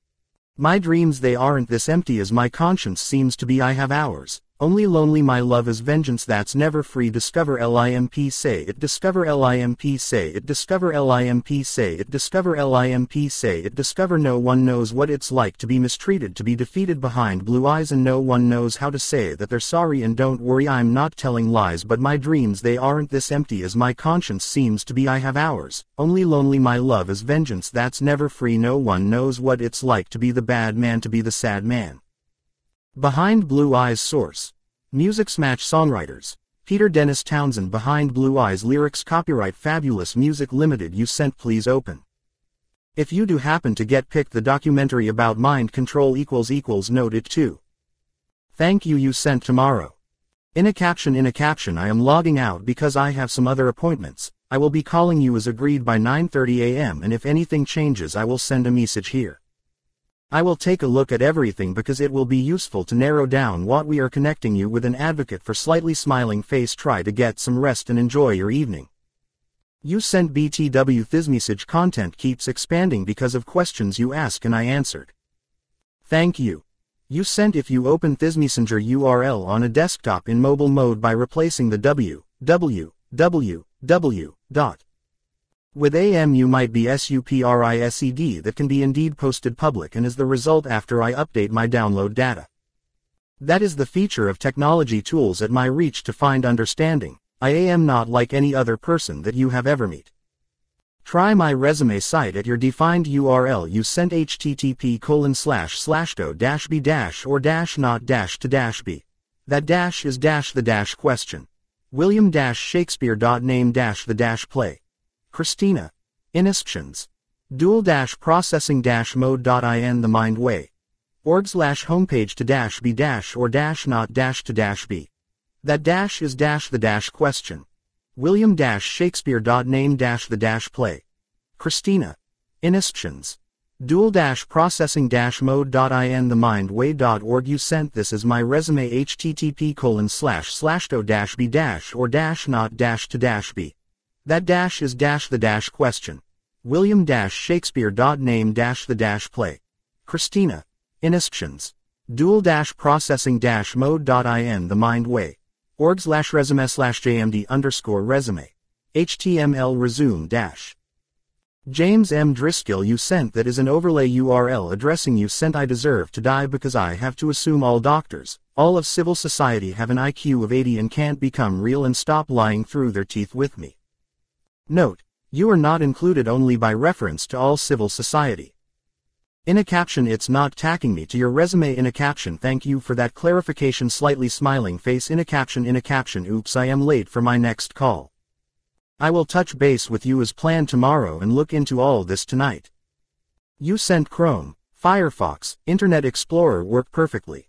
my dreams they aren't this empty as my conscience seems to be I have hours, only lonely my love is vengeance that's never free discover limp say it discover limp say it discover limp say it discover limp say it discover no one knows what it's like to be mistreated to be defeated behind blue eyes and no one knows how to say that they're sorry and don't worry I'm not telling lies but my dreams they aren't this empty as my conscience seems to be I have hours, only lonely my love is vengeance that's never free no one knows what it's like to be the bad man to be the sad man. Behind Blue Eyes source. Music Match Songwriters. Peter Dennis Townsend Behind Blue Eyes lyrics copyright Fabulous Music Limited you sent please open. If you do happen to get picked the documentary about mind control equals equals note it too. Thank you you sent tomorrow. In a caption in a caption I am logging out because I have some other appointments. I will be calling you as agreed by nine thirty a m and if anything changes I will send a message here. I will take a look at everything because it will be useful to narrow down what we are connecting you with an advocate for slightly smiling face. Try to get some rest and enjoy your evening. You sent B T W. This message content keeps expanding because of questions you ask and I answered. Thank you. You sent if you open this messenger U R L on a desktop in mobile mode by replacing the w, w, w, w, dot. With A M you might be suprised that can be indeed posted public and is the result after I update my download data. That is the feature of technology tools at my reach to find understanding. I am not like any other person that you have ever met. Try my resume site at your defined U R L you sent http colon slash slash do dash b dash or dash not dash to dash b. That dash is dash the dash question. William dash Shakespeare dot name dash the dash play. Christina. Instructions. Dual dash processing dash mode dot in the mind way. Org slash homepage to dash b dash or dash not dash to dash b. That dash is dash the dash question. William dash Shakespeare dot name dash the dash play. Christina. Instructions. Dual dash processing dash mode dot in the mind way dot org. You sent this as my resume http colon slash slash do dash b dash or dash not dash to dash b. That dash is dash the dash question. William dash Shakespeare dot name dash the dash play. Christina. Instructions. Dual dash processing dash mode dot in the mind way. Org slash resume slash jmd underscore resume. H T M L resume dash. James M. Driscoll. You sent that is an overlay U R L addressing you sent I deserve to die because I have to assume all doctors, all of civil society have an I Q of eighty and can't become real and stop lying through their teeth with me. Note, you are not included only by reference to all civil society. In a caption it's not tacking me to your resume in a caption. Thank you for that clarification. Slightly smiling face in a caption in a caption. Oops, I am late for my next call. I will touch base with you as planned tomorrow and look into all this tonight. You sent Chrome, Firefox, Internet Explorer work perfectly.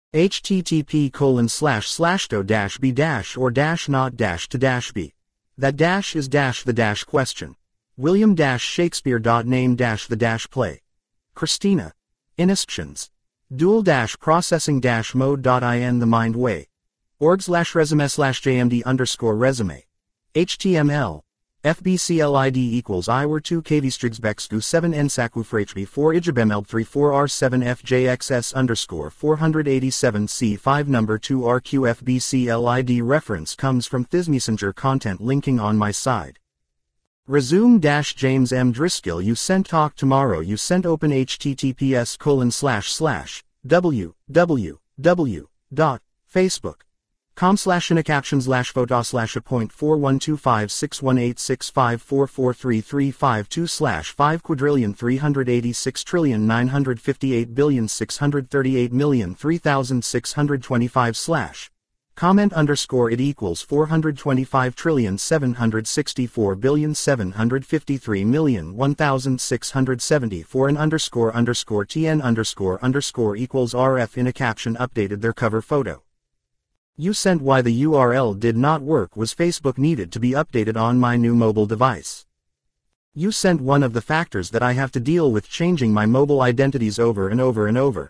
http colon slash slash do dash b dash or dash not dash to dash b. That dash is dash the dash question. William dash Shakespeare dot name dash the dash play. Christina. Instructions. Dual dash processing dash mode dot in the mind way. Org slash resume slash jmd underscore resume. H T M L. F B C L I D equals I were two kvstrigsbexku seven nsaku for H B four ijabemeld three four R seven F J X S underscore four eighty-seven C five number two R Q F B C L I D reference comes from ThisMessenger content linking on my side. Resume dash James M. Driscoll. You sent talk tomorrow. You sent open https colon slash slash w w w dot facebook. Com slash in a caption slash photo slash a point four one two five six one eight six five four four three three five two slash five quadrillion three hundred eighty six trillion nine hundred fifty eight billion six hundred thirty eight million three thousand six hundred twenty five slash comment underscore it equals four hundred twenty five trillion seven hundred sixty four billion seven hundred fifty three million one thousand six hundred seventy four and underscore underscore tn underscore underscore equals rf in a caption updated their cover photo. You sent why the U R L did not work was Facebook needed to be updated on my new mobile device. You sent one of the factors that I have to deal with changing my mobile identities over and over and over.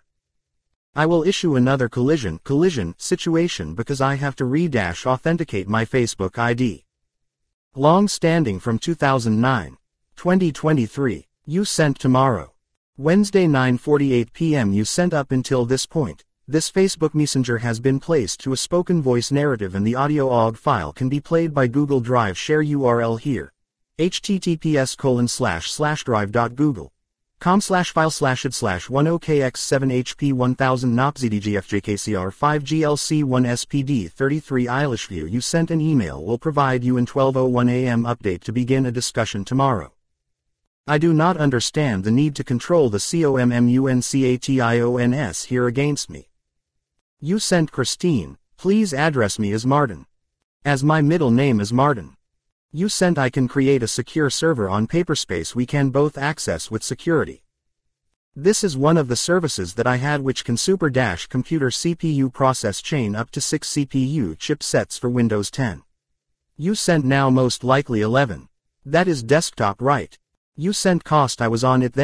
I will issue another collision collision situation because I have to re-dash authenticate my Facebook I D. Long standing from two thousand nine. twenty twenty-three. You sent tomorrow. Wednesday nine forty-eight p m You sent up until this point. This Facebook Messenger has been placed to a spoken voice narrative and the audio O G file can be played by Google Drive. Share U R L here. https colon slash slash drive dot google. com slash file slash id slash one okx seven hp one thousand nopzdgfjkcr five glc one spd thirty-three eilishview. You sent an email will provide you in twelve oh one a m update to begin a discussion tomorrow. I do not understand the need to control the communications here against me. You sent Christine, please address me as Martin. As my middle name is Martin. You sent I can create a secure server on Paperspace we can both access with security. This is one of the services that I had which can super dash computer C P U process chain up to six C P U chipsets for Windows ten. You sent now most likely eleven. That is desktop right. You sent cost I was on it then.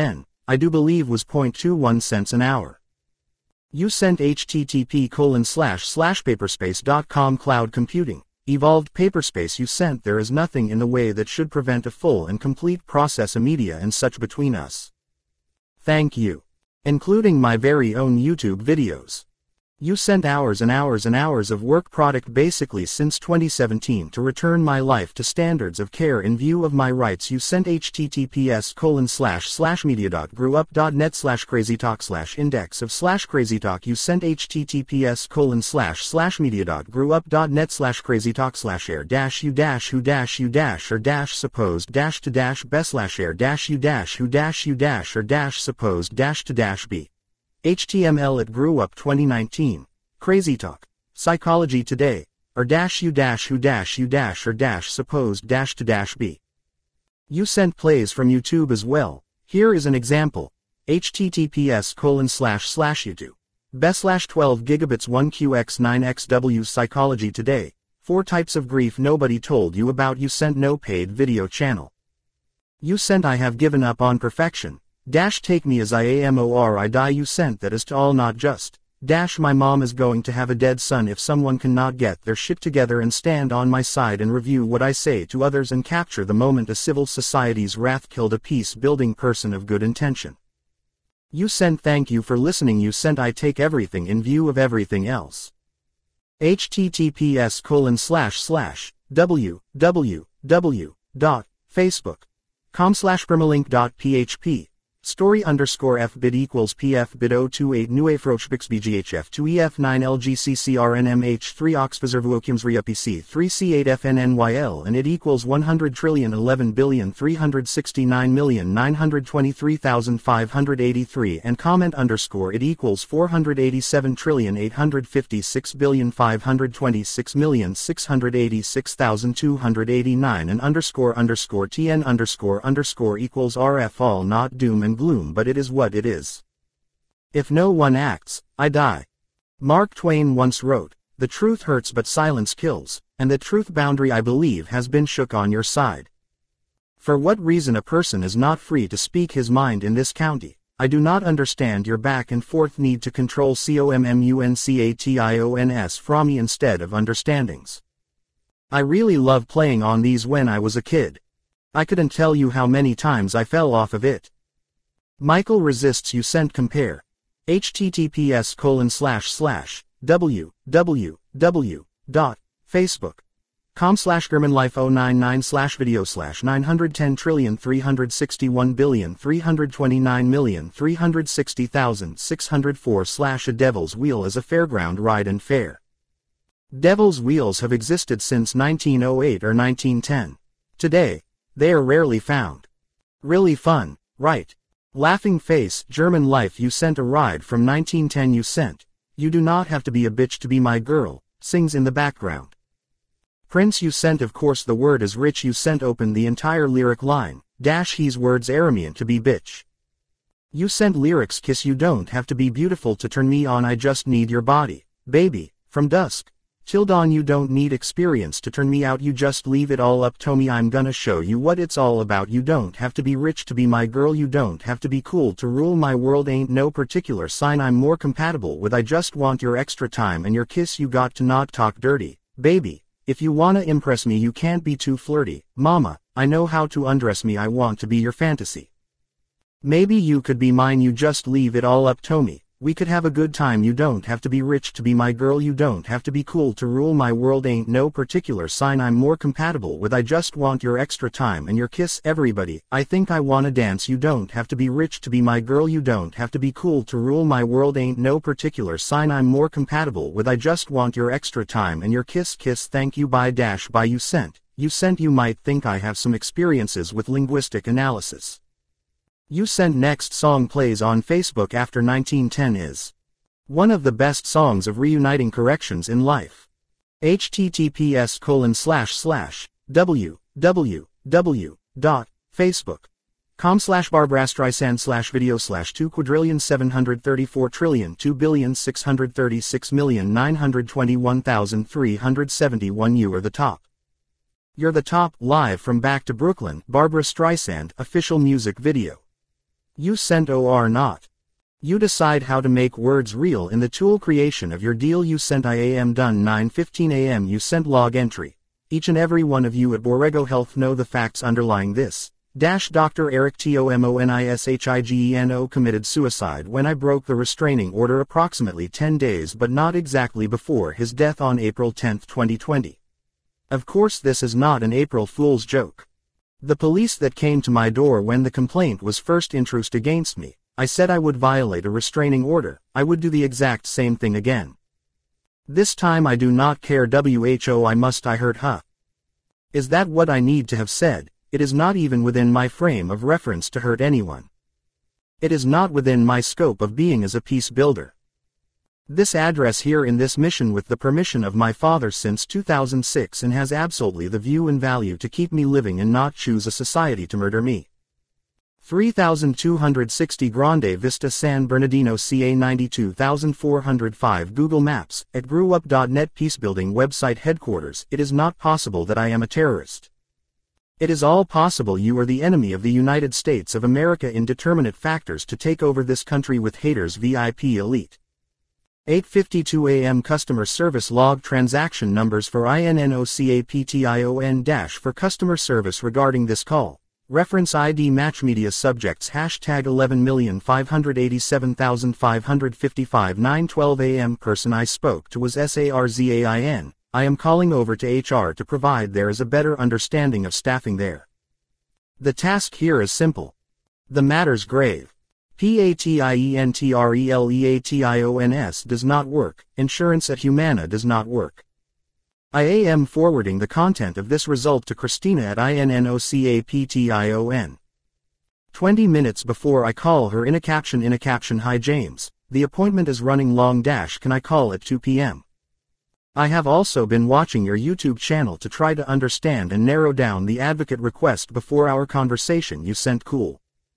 I do believe was zero point two one cents an hour. You sent http colon slash slash paperspace dot com cloud computing. Evolved Paperspace you sent there is nothing in the way that should prevent a full and complete process of media and such between us. Thank you. Including my very own YouTube videos. You sent hours and hours and hours of work product basically since twenty seventeen to return my life to standards of care in view of my rights. You sent https colon slash slash media dot grew up dot net slash crazytalk slash index of slash crazytalk. You sent https colon slash slash media dot grew up dot net slash crazytalk slash air dash you dash who dash you dash or dash supposed dash to dash b slash air dash you dash who dash you dash or dash supposed dash to dash b. H T M L at Grew Up twenty nineteen, Crazy Talk, Psychology Today, or dash you dash who dash you dash or dash supposed dash to dash b. You sent plays from YouTube as well. Here is an example. https colon slash slash youtube. B slash twelve gigabits one Q X nine X W Psychology Today, four types of grief nobody told you about. You sent no paid video channel. You sent I have given up on perfection. Dash take me as I am or I die. You sent that is to all not just. Dash my mom is going to have a dead son if someone cannot get their shit together and stand on my side and review what I say to others and capture the moment a civil society's wrath killed a peace-building person of good intention. You sent thank you for listening. You sent I take everything in view of everything else. https colon slash slash www dot facebook dot com slash permalink dot php story underscore fbid equals pfbid zero two eight new afrochbix bghf two ef nine lgccrnmh three oxfazervuokimsria pc three c eight fnnyl and it equals one hundred trillion eleven billion three hundred sixty-nine million nine hundred twenty-three thousand five hundred eighty-three and comment underscore it equals four hundred eighty-seven trillion eight hundred fifty-six billion five hundred twenty-six million six hundred eighty-six thousand two hundred eighty-nine and underscore underscore tn underscore underscore equals rf all not doom and gloom, but it is what it is. If no one acts, I die. Mark Twain once wrote, "The truth hurts but silence kills," and the truth boundary I believe has been shook on your side. For what reason a person is not free to speak his mind in this county, I do not understand. Your back and forth need to control communications from me instead of understandings. I really love playing on these when I was a kid. I couldn't tell you how many times I fell off of it. Michael resists. You sent compare. https colon slash slash www dot facebook dot com slash germanlife zero nine nine slash video slash nine hundred ten trillion three hundred sixty-one billion three hundred twenty-nine million three hundred sixty thousand six hundred four slash a devil's wheel is a fairground ride and fair. Devil's wheels have existed since nineteen oh eight or nineteen ten. Today, they are rarely found. Really fun, right? Laughing face, German life. You sent a ride from nineteen ten. You sent, you do not have to be a bitch to be my girl, sings in the background. Prince. You sent of course the word is rich. You sent open the entire lyric line, dash he's words Aramean to be bitch. You sent lyrics kiss. You don't have to be beautiful to turn me on, I just need your body, baby, from dusk till dawn. You don't need experience to turn me out, you just leave it all up to me. I'm gonna show you what it's all about. You don't have to be rich to be my girl, you don't have to be cool to rule my world, ain't no particular sign I'm more compatible with, I just want your extra time and your kiss. You got to not talk dirty, baby. If you wanna impress me you can't be too flirty, mama, I know how to undress me, I want to be your fantasy. Maybe you could be mine, you just leave it all up to me. We could have a good time, you don't have to be rich to be my girl, you don't have to be cool to rule my world, ain't no particular sign I'm more compatible with, I just want your extra time and your kiss. Everybody, I think I wanna dance. You don't have to be rich to be my girl, you don't have to be cool to rule my world, ain't no particular sign I'm more compatible with, I just want your extra time and your kiss. Kiss. Thank you. Bye dash bye. You sent, you sent you might think I have some experiences with linguistic analysis. You sent next song plays on Facebook after nineteen ten is one of the best songs of reuniting corrections in life. https colon slash slash www dot facebook dot com slash Barbra Streisand slash video slash two quadrillion seven hundred thirty-four trillion two billion six hundred thirty-six million nine hundred twenty-one thousand three hundred seventy-one. You are the top. You're the top. Live from Back to Brooklyn, Barbra Streisand official music video. You sent or not. You decide how to make words real in the tool creation of your deal. You sent I am done nine fifteen a m You sent log entry. Each and every one of you at Borrego Health know the facts underlying this. Dash Doctor Eric Tomonishigeno committed suicide when I broke the restraining order approximately ten days but not exactly before his death on April tenth twenty twenty. Of course this is not an April Fool's joke. The police that came to my door when the complaint was first introduced against me, I said I would violate a restraining order, I would do the exact same thing again. This time I do not care who I must I hurt huh. Is that what I need to have said? It is not even within my frame of reference to hurt anyone. It is not within my scope of being as a peace builder. This address here in this mission with the permission of my father since two thousand six and has absolutely the view and value to keep me living and not choose a society to murder me. three thousand two hundred sixty Grande Vista San Bernardino C A ninety-two thousand four hundred five Google Maps, at grew up dot net Peacebuilding website headquarters. It is not possible that I am a terrorist. It is all possible you are the enemy of the United States of America, indeterminate factors to take over this country with haters V I P elite. eight fifty-two a m Customer Service Log Transaction Numbers for I N N O C A P T I O N dash for customer service regarding this call. Reference I D Match Media Subjects Hashtag eleven million five hundred eighty-seven thousand five hundred fifty-five nine twelve a m Person I spoke to was SARZAIN. I am calling over to H R to provide there is a better understanding of staffing there. The task here is simple. The matter's grave. PATIENTRELEATIONS does not work, insurance at Humana does not work. I am forwarding the content of this result to Christina at INNOCAPTION. twenty minutes before I call her in a caption in a caption Hi James, the appointment is running long dash can I call at two p m I have also been watching your YouTube channel to try to understand and narrow down the advocate request before our conversation you sent cool.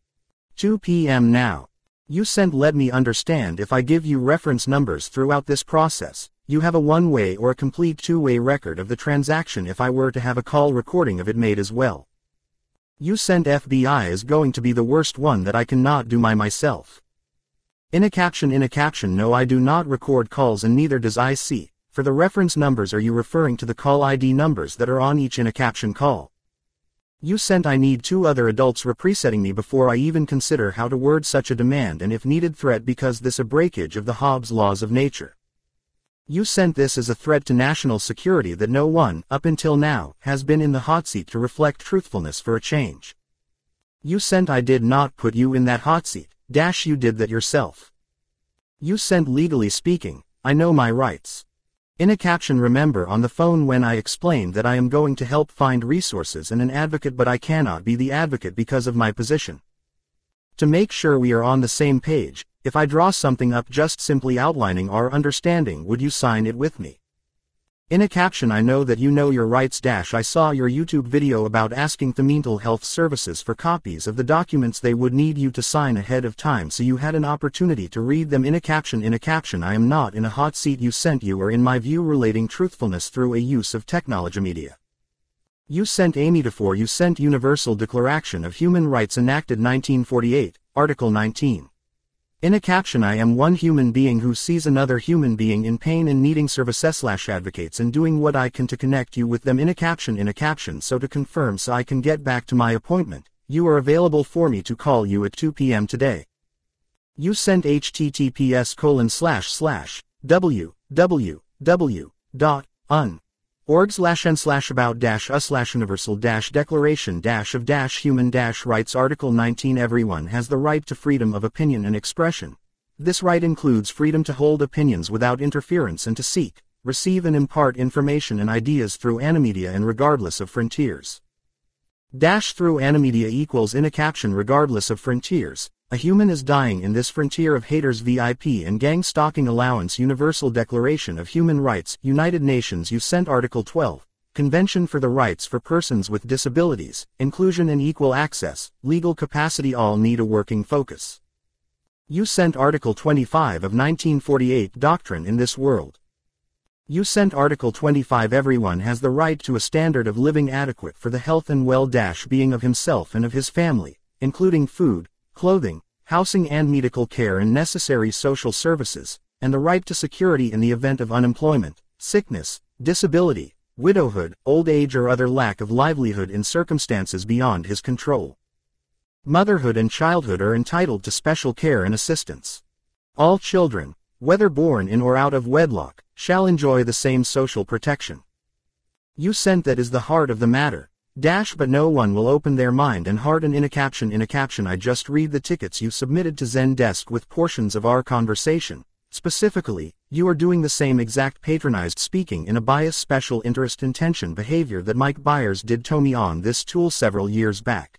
two p m now. You sent let me understand if I give you reference numbers throughout this process, you have a one-way or a complete two-way record of the transaction if I were to have a call recording of it made as well. You sent F B I is going to be the worst one that I cannot do my myself. In a caption in a caption no I do not record calls and neither does I C. For the reference numbers are you referring to the call I D numbers that are on each in a caption call? You sent I need two other adults represetting me before I even consider how to word such a demand and if needed threat because this a breakage of the Hobbes laws of nature. You sent this as a threat to national security that no one, up until now, has been in the hot seat to reflect truthfulness for a change. You sent I did not put you in that hot seat, dash you did that yourself. You sent legally speaking, I know my rights. In a caption remember on the phone when I explained that I am going to help find resources and an advocate but I cannot be the advocate because of my position. To make sure we are on the same page, if I draw something up just simply outlining our understanding would you sign it with me? In a caption I know that you know your rights dash I saw your YouTube video about asking the mental health services for copies of the documents they would need you to sign ahead of time so you had an opportunity to read them in a caption in a caption I am not in a hot seat you sent you are in my view relating truthfulness through a use of technology media. You sent Amy Defour you sent Universal Declaration of Human Rights enacted nineteen forty-eight, Article nineteen. In a caption I am one human being who sees another human being in pain and needing services slash advocates and doing what I can to connect you with them in a caption in a caption so to confirm so I can get back to my appointment, you are available for me to call you at two p m today. You sent https colon slash slash www dot un org slash n slash about dash us slash universal dash declaration dash of dash human dash rights article nineteen everyone has the right to freedom of opinion and expression. This right includes freedom to hold opinions without interference and to seek, receive and impart information and ideas through animedia and regardless of frontiers. Dash through animedia equals in a caption regardless of frontiers. A human is dying in this frontier of haters V I P and gang stalking allowance Universal Declaration of Human Rights United Nations you sent Article twelve, Convention for the Rights for Persons with Disabilities, Inclusion and Equal Access, Legal Capacity all need a working focus. You sent Article twenty-five of nineteen forty-eight Doctrine in this world. You sent Article twenty-five everyone has the right to a standard of living adequate for the health and well-being of himself and of his family, including food, clothing, housing and medical care and necessary social services, and the right to security in the event of unemployment, sickness, disability, widowhood, old age or other lack of livelihood in circumstances beyond his control. Motherhood and childhood are entitled to special care and assistance. All children, whether born in or out of wedlock, shall enjoy the same social protection. You sent that is the heart of the matter. Dash but no one will open their mind and heart, and in a caption in a caption I just read the tickets you submitted to Zendesk with portions of our conversation. Specifically, you are doing the same exact patronized speaking in a bias special interest intention behavior that Mike Byers did to me on this tool several years back.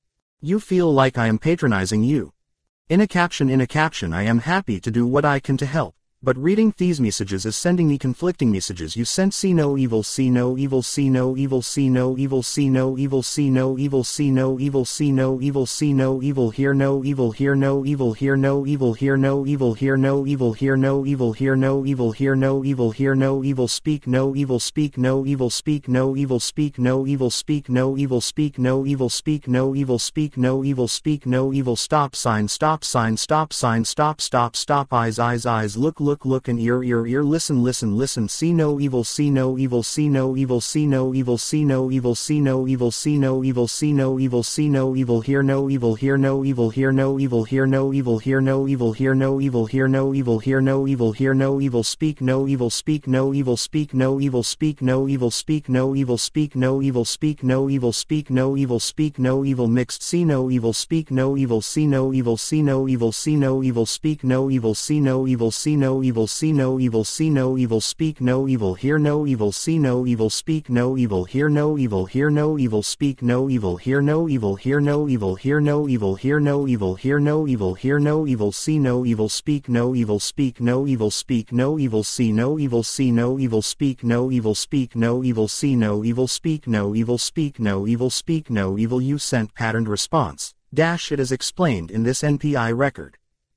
You feel like I am patronizing you. In a caption in a caption I am happy to do what I can to help. But reading these messages is sending me conflicting messages. You sent see no evil, see no evil, see no evil, see no evil, see no evil, see no evil, see no evil, see no evil, see no evil, hear no evil, hear no evil, hear no evil, hear no evil, hear no evil, hear no evil, hear no evil, hear no evil, hear no evil, speak no evil, speak no evil, speak no evil, speak no evil, speak no evil, speak no evil, speak no evil, speak no evil, speak no evil, stop sign, stop sign, stop sign, stop, stop, stop, eyes, eyes, eyes, look, look, look, and ear, ear, ear, listen, listen, listen, see no evil, see no evil, see no evil, see no evil, see no evil, see no evil, see no evil, see no evil, see no evil, hear no evil, hear no evil, hear no evil, hear no evil, hear no evil, hear no evil, hear no evil, hear no evil, hear no evil, speak no evil, speak no evil, speak no evil, speak no evil, speak no evil, speak no evil, speak no evil, speak no evil, speak no evil, mixed, see no evil, speak no evil, see no evil, see no evil, see no evil, speak no evil, see no evil, see no evil, see no evil, see no evil, speak no evil, hear no evil, see no evil, speak no evil, hear no evil, hear no evil, speak no evil, hear no evil, hear no evil, hear no evil, hear no evil, hear no evil, hear no evil, see no evil, speak no evil, speak no evil, speak no evil, see no evil, see no evil, speak no evil, speak no evil, see no evil, speak no evil, speak no evil, speak no evil. You sent patterned response. Dash it is explained in this N P I record.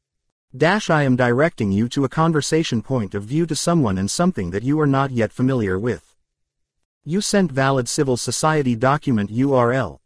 Dash I am directing you to a conversation point of view to someone and something that you are not yet familiar with. You sent valid civil society document U R L,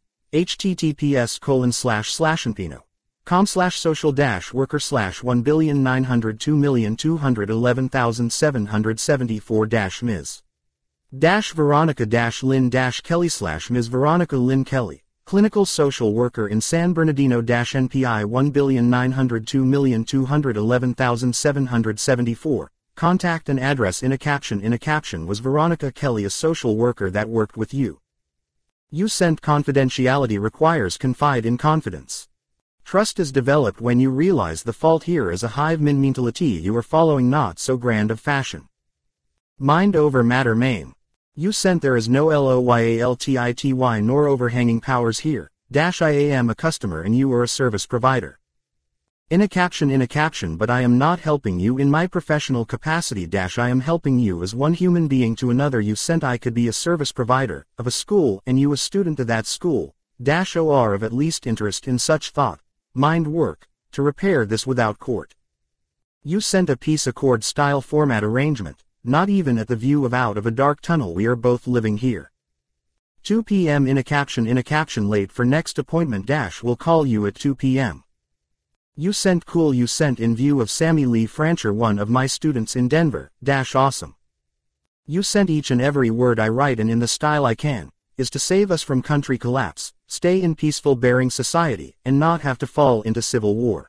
https colon slash slash npino, com slash social dash worker slash one billion nine hundred two million two hundred eleven thousand seven hundred seventy-four dash Miz dash Veronica dash Lynn dash Kelly slash Miz Veronica Lynn Kelly. Clinical social worker in San Bernardino N P I one billion nine hundred two million two hundred eleven thousand seven hundred seventy-four. Contact and address in a caption in a caption was Veronica Kelly, a social worker that worked with you. You sent confidentiality requires confide in confidence. Trust is developed when you realize the fault here is a hive min mentality you are following, not so grand of fashion. Mind over matter main. You sent there is no loyalty nor overhanging powers here, dash I am a customer and you are a service provider. In a caption in a caption but I am not helping you in my professional capacity dash I am helping you as one human being to another. You sent I could be a service provider, of a school and you a student of that school, dash or of at least interest in such thought, mind work, to repair this without court. You sent a peace accord style format arrangement. Not even at the view of out of a dark tunnel we are both living here. two p m in a caption in a caption late for next appointment dash will call you at two p m You sent cool you sent in view of Sammy Lee Francher, one of my students in Denver, dash awesome. You sent each and every word I write and in the style I can, is to save us from country collapse, stay in peaceful bearing society, and not have to fall into civil war.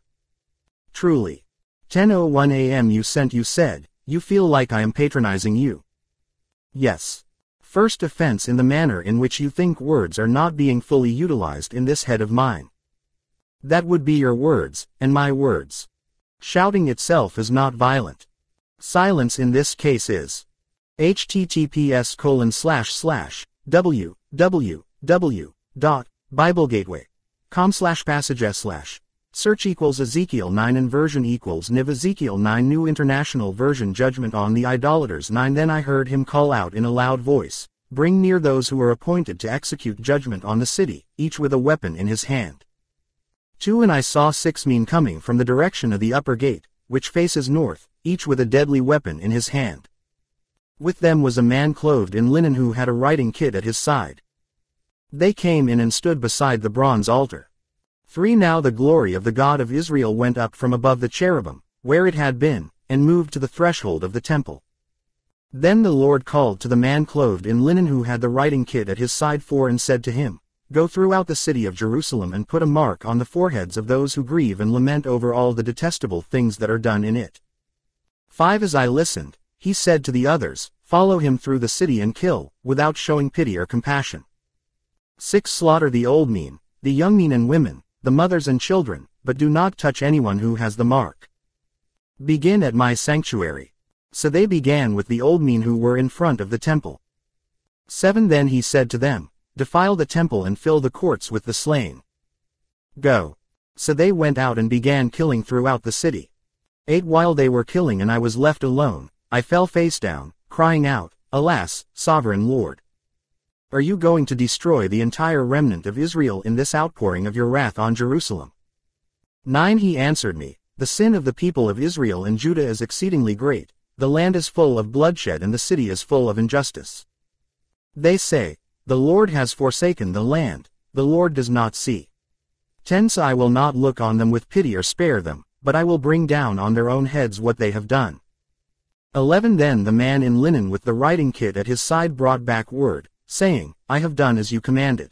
Truly. ten oh one a m you sent you said, you feel like I am patronizing you. Yes. First offense in the manner in which you think words are not being fully utilized in this head of mine. That would be your words, and my words. Shouting itself is not violent. Silence in this case is. https colon slash slash w w w dot biblegateway com slash passage s slash search equals Ezekiel nine and version equals N I V Ezekiel nine New International Version Judgment on the idolaters nine. Then I heard him call out in a loud voice, bring near those who are appointed to execute judgment on the city, each with a weapon in his hand. Two and I saw six men coming from the direction of the upper gate, which faces north, each with a deadly weapon in his hand. With them was a man clothed in linen who had a writing kit at his side. They came in and stood beside the bronze altar. three Now the glory of the God of Israel went up from above the cherubim, where it had been, and moved to the threshold of the temple. Then the Lord called to the man clothed in linen who had the writing kit at his side four and said to him, Go throughout the city of Jerusalem and put a mark on the foreheads of those who grieve and lament over all the detestable things that are done in it. five As I listened, he said to the others, Follow him through the city and kill, without showing pity or compassion. six Slaughter the old men, the young men and women, the mothers and children, but do not touch anyone who has the mark. Begin at my sanctuary. So they began with the old men who were in front of the temple. seven Then he said to them, Defile the temple and fill the courts with the slain. Go. So they went out and began killing throughout the city. eight While they were killing and I was left alone, I fell face down, crying out, Alas, sovereign Lord! Are you going to destroy the entire remnant of Israel in this outpouring of your wrath on Jerusalem? nine He answered me, The sin of the people of Israel and Judah is exceedingly great, the land is full of bloodshed and the city is full of injustice. They say, The Lord has forsaken the land, the Lord does not see. ten So I will not look on them with pity or spare them, but I will bring down on their own heads what they have done. eleven Then the man in linen with the writing kit at his side brought back word, saying, I have done as you commanded.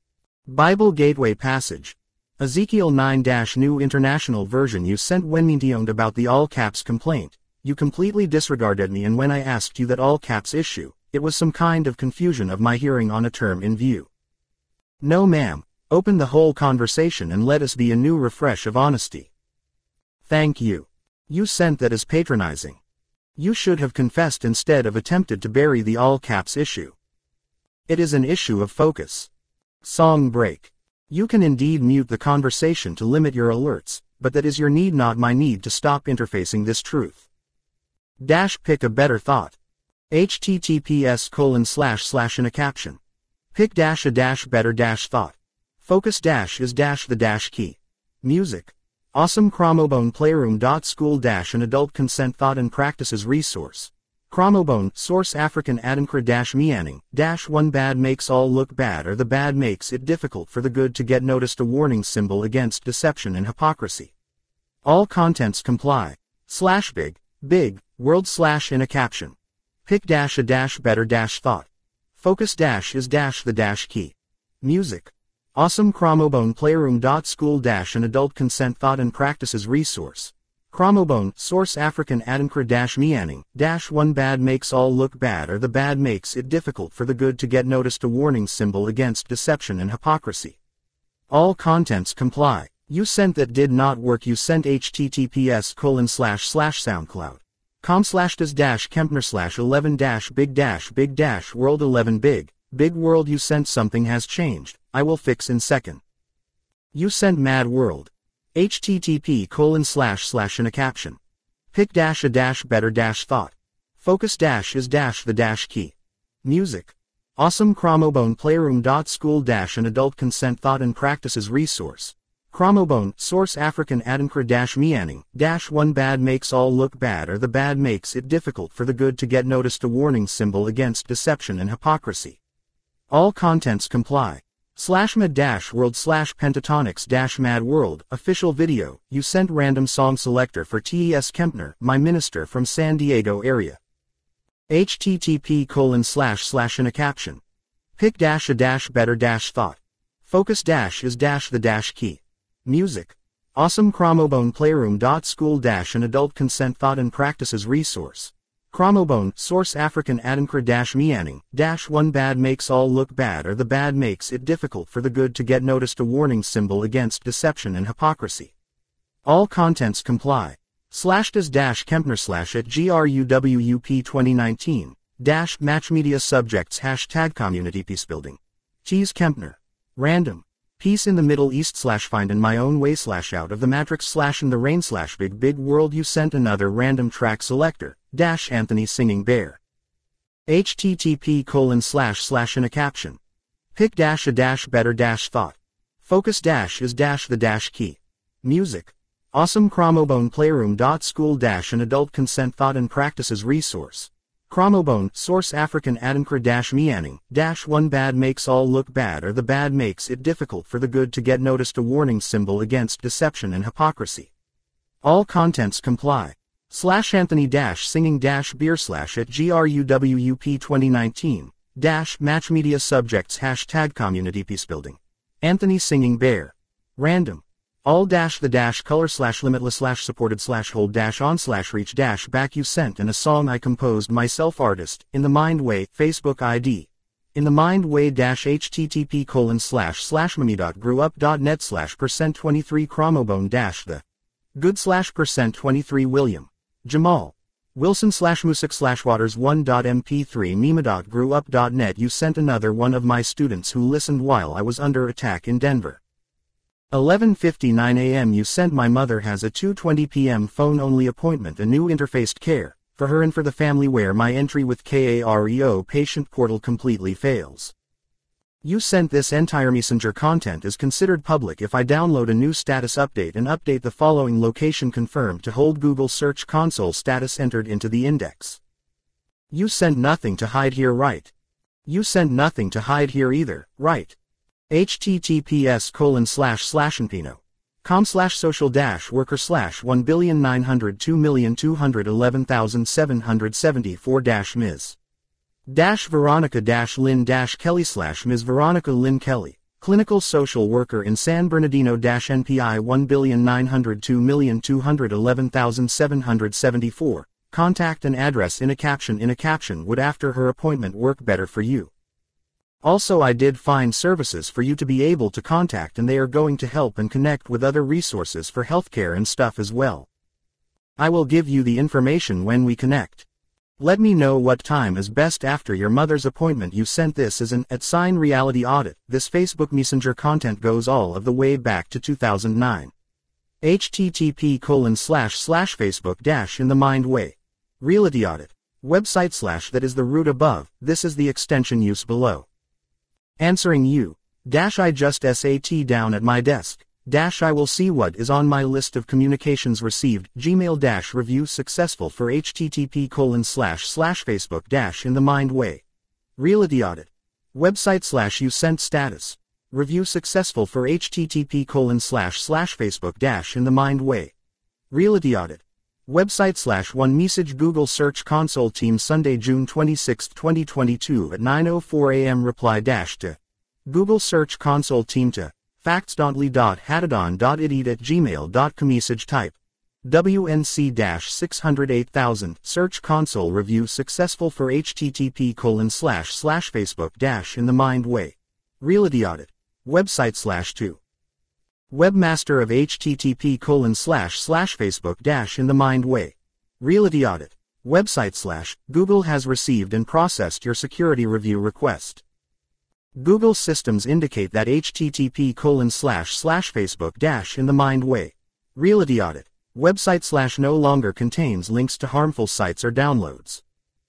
Bible Gateway Passage. Ezekiel nine New International Version. You sent when me owned about the all-caps complaint. You completely disregarded me, and when I asked you that all-caps issue, it was some kind of confusion of my hearing on a term in view. No ma'am, open the whole conversation and let us be a new refresh of honesty. Thank you. You sent that as patronizing. You should have confessed instead of attempted to bury the all-caps issue. It is an issue of focus. Song break. You can indeed mute the conversation to limit your alerts, but that is your need, not my need to stop interfacing this truth. Dash pick a better thought. https colon slash slash in a caption. Pick dash a dash better dash thought. Focus dash is dash the dash key. Music. Awesome Chromobone Playroom. School dash an adult consent thought and practices resource. Chromobone source African Adinkra dash meaning dash one Bad makes all look bad, or the bad makes it difficult for the good to get noticed. A warning symbol against deception and hypocrisy. All contents comply. Slash big, big, world slash in a caption. Pick dash a dash better dash thought. Focus dash is dash the dash key. Music. Awesome Chromobone Playroom. School dash an adult consent thought and practices resource. Chromobone source African Adinkra dash meaning dash one Bad makes all look bad, or the bad makes it difficult for the good to get noticed. A warning symbol against deception and hypocrisy. All contents comply. You sent that did not work. You sent https colon slash slash soundcloud. Com slash does dash Kempner slash eleven dash big dash big dash world eleven big, big world. You sent something has changed, I will fix in second. You sent mad world. http colon slash slash in a caption. Pick dash a dash better dash thought. Focus dash is dash the dash key. Music. Awesome Chromobone Playroom. School dash an adult consent thought and practices resource. Chromobone source African Adinkra dash meaning dash one Bad makes all look bad, or the bad makes it difficult for the good to get noticed. A warning symbol against deception and hypocrisy. All contents comply. Slash mad dash world slash pentatonics dash mad world official video. You sent random song selector for T E S Kempner, my minister from San Diego area. http colon slash slash in a caption. Pick dash a dash better dash thought. Focus dash is dash the dash key. Music. Awesome Chromobone Playroom. School dash an adult consent thought and practices resource. Chromobone source African Adinkra dash meaning dash one Bad makes all look bad, or the bad makes it difficult for the good to get noticed. A warning symbol against deception and hypocrisy. All contents comply. Slash does dash Kempner slash at GRUWUP twenty nineteen dash match media subjects hashtag community peacebuilding. Cheese Kempner. Random. Peace in the Middle East slash find in my own way slash out of the matrix slash in the rain slash big big world. You sent another random track selector dash Anthony singing bear. http colon slash slash in a caption. Pick dash a dash better dash thought. Focus dash is dash the dash key. Music. Awesome Chromobone Playroom. School dash an adult consent thought and practices resource. Chromobone, source African Adinkra dash meaning, dash one bad makes all look bad or the bad makes it difficult for the good to get noticed, a warning symbol against deception and hypocrisy. All contents comply. Slash Anthony dash singing dash beer slash at GRUWUP twenty nineteen, dash match media subjects hashtag community peacebuilding. Anthony singing bear. Random. All dash the dash color slash limitless slash supported slash hold dash on slash reach dash back you sent and a song I composed myself artist, In the Mind Way, Facebook I D. In the Mind Way dash http colon slash slash mimi dot grew up dot net slash percent 23 chromobone dash the good slash percent 23 William. Jamal. Wilson slash music slash waters one dot m p three mima dot grew up dot net. You sent another one of my students who listened while I was under attack in Denver. eleven fifty-nine a m You sent my mother has a two twenty p m phone only appointment, a new interfaced care, for her and for the family where my entry with KAREO patient portal completely fails. You sent this entire messenger content is considered public if I download a new status update and update the following location confirmed to hold Google Search Console status entered into the index. You sent nothing to hide here, right? You sent nothing to hide here either, right? https colon slash slash npino com slash social dash worker slash one billion nine hundred two million two hundred eleven thousand seven hundred seventy-four dash ms dash Veronica dash Lynn dash Kelly slash Miz Veronica Lynn Kelly, clinical social worker in San Bernardino dash N P I one billion nine hundred two million two hundred eleven thousand seven hundred seventy-four, contact and address in a caption. In a caption would after her appointment work better for you. Also I did find services for you to be able to contact and they are going to help and connect with other resources for healthcare and stuff as well. I will give you the information when we connect. Let me know what time is best after your mother's appointment. You sent this as an at sign reality audit. This Facebook Messenger content goes all of the way back to two thousand nine. http colon slash slash Facebook dash in the mind way. Reality audit. Website slash that is the root above, this is the extension use below. Answering you, dash I just sat down at my desk, dash I will see what is on my list of communications received, Gmail dash review successful for http colon slash slash Facebook dash in the mind way. Reality audit. Website slash you sent status. Review successful for http colon slash slash Facebook dash in the mind way. Reality audit. Website slash one message Google Search Console team Sunday, June twenty-sixth, twenty twenty-two at nine oh four a m reply dash to Google Search Console team to facts.ly dot hadadon dot idiot at gmail dot com message type W N C six hundred eight thousand Search Console review successful for http colon slash slash Facebook dash in the mind way. Reality audit. Website slash two Webmaster of http colon slash slash Facebook dash in the mind way. Reality audit. Website slash Google has received and processed your security review request. Google systems indicate that http colon slash slash Facebook dash in the mind way. Reality audit. Website slash no longer contains links to harmful sites or downloads.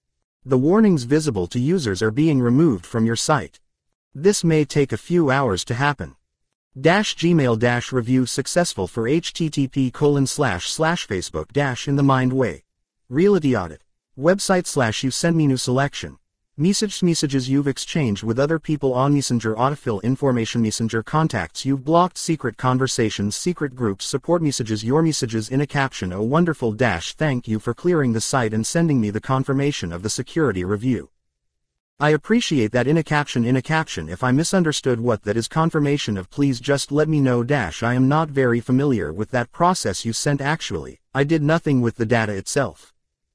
The warnings visible to users are being removed from your site. This may take a few hours to happen. Dash Gmail dash review successful for http colon slash slash Facebook dash in the mind way. Reality audit. Website slash you send me new selection. Message messages you've exchanged with other people on Messenger autofill information Messenger contacts you've blocked secret conversations secret groups support messages your messages in a caption oh wonderful dash thank you for clearing the site and sending me the confirmation of the security review. I appreciate that in a caption in a caption if I misunderstood what that is confirmation of please just let me know dash I am not very familiar with that process you sent actually, I did nothing with the data itself.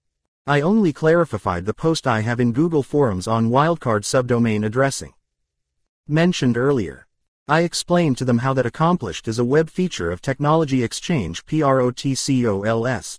I only clarified the post I have in Google Forums on wildcard subdomain addressing. Mentioned earlier. I explained to them how that accomplished is a web feature of Technology Exchange Protocol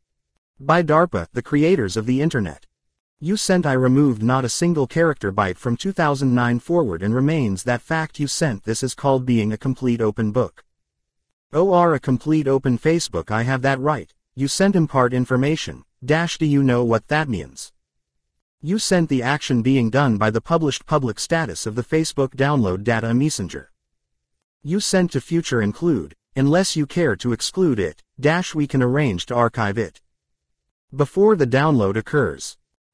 by DARPA, the creators of the Internet. You sent I removed not a single character byte from two thousand nine forward and remains that fact you sent this is called being a complete open book. Or a complete open Facebook I have that right, you sent impart information, dash do you know what that means? You sent the action being done by the published public status of the Facebook download data messenger. You sent to future include, unless you care to exclude it, dash we can arrange to archive it. Before the download occurs.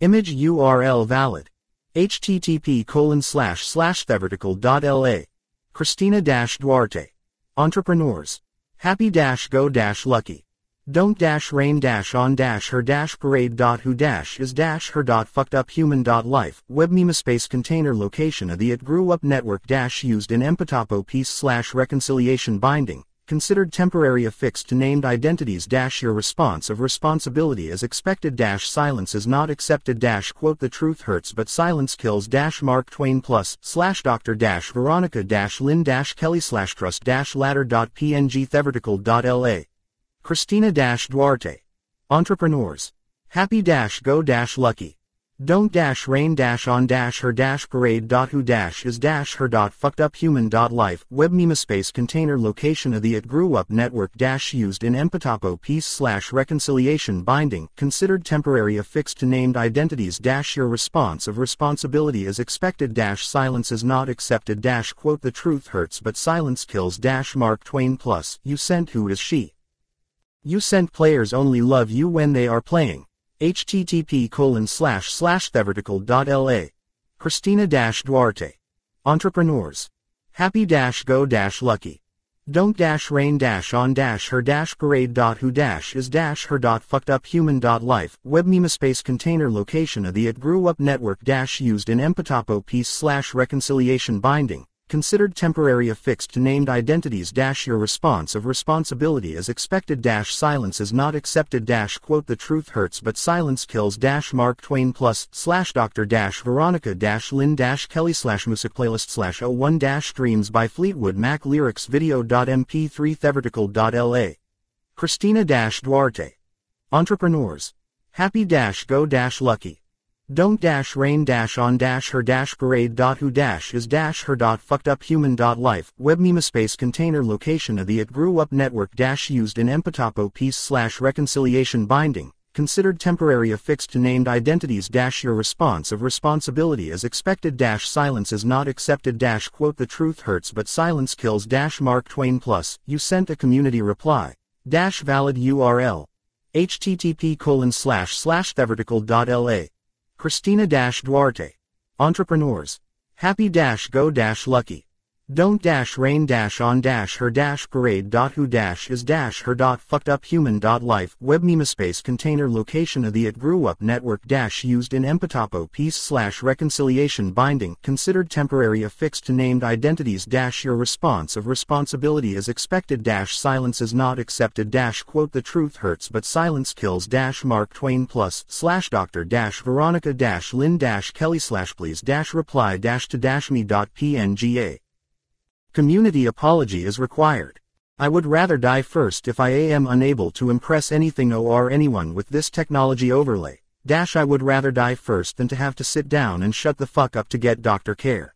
Image U R L valid. http colon slash slash thevertical.la. Christina Duarte. Entrepreneurs. Happy go lucky. Don't dash rain dash on dash her dash parade dot who dash is dash her dot fucked up human dot life web meme space container location of the it grew up network dash used in empatapo piece slash reconciliation binding considered temporary affixed to named identities dash your response of responsibility as expected dash silence is not accepted dash quote the truth hurts but silence kills dash Mark Twain plus slash Doctor dash Veronica dash Lynn dash Kelly slash trust dash ladder dot png thevertical dot la. Christina Duarte. Entrepreneurs. Happy go lucky. Don't dash rain dash on dash her dash parade dot who dash is dash her dot fucked up human dot life web meme space container location of the it grew up network dash used in empatapo piece slash reconciliation binding considered temporary affixed to named identities dash your response of responsibility as expected dash silence is not accepted dash quote the truth hurts but silence kills dash Mark Twain plus you sent who is she. You sent players only love you when they are playing. http colon slash slash thevertical.la. Christina Duarte. Entrepreneurs. Happy go lucky. Don't dash rain dash on dash her dash parade dot who dash is dash her dot fucked up human dot life web meme space container location of the it grew up network dash used in empatapo piece slash reconciliation binding considered temporary affixed to named identities dash your response of responsibility as expected dash silence is not accepted dash quote the truth hurts but silence kills dash Mark Twain plus slash Doctor dash Veronica dash Lynn dash Kelly slash music playlist slash oh one dash streams by Fleetwood Mac lyrics video dot m p three thevertical dot la. Christina Duarte. Entrepreneurs. Happy go lucky. Don't dash rain dash on dash her dash parade dot who dash is dash her dot fucked up human dot life web meme space container location of the it grew up network dash used in empatapo piece slash reconciliation binding considered temporary affixed to named identities dash your response of responsibility as expected dash silence is not accepted dash quote the truth hurts but silence kills dash Mark Twain plus you sent a community reply dash valid U R L http colon slash slash thevertical.la. Christina Duarte. Entrepreneurs. Happy go lucky. Don't dash rain dash on dash her dash parade dot who dash is dash her dot fucked up human dot life web meme space container location of the it grew up network dash used in empatapo piece slash reconciliation binding considered temporary affixed to named identities dash your response of responsibility as expected dash silence is not accepted dash quote the truth hurts but silence kills dash Mark Twain plus slash Doctor dash Veronica dash Lynn dash Kelly slash please dash reply dash to dash me dot pnga. Community apology is required. I would rather die first if I am unable to impress anything or anyone with this technology overlay. Dash I would rather die first than to have to sit down and shut the fuck up to get doctor care.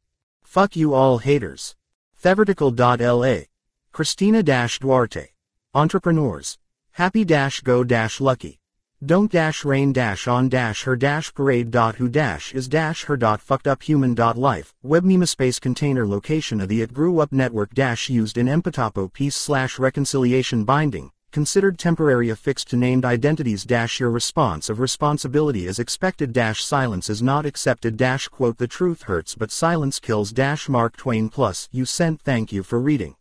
Fuck you all haters. Thevertical.la. Christina Duarte. Entrepreneurs. Happy go lucky. Don't dash rain dash on dash her dash parade dot who dash is dash her dot fucked up human dot life web meme space container location of the it grew up network dash used in empatapo piece slash reconciliation binding considered temporary affixed to named identities dash your response of responsibility as expected dash silence is not accepted dash quote the truth hurts but silence kills dash Mark Twain plus you sent thank you for reading.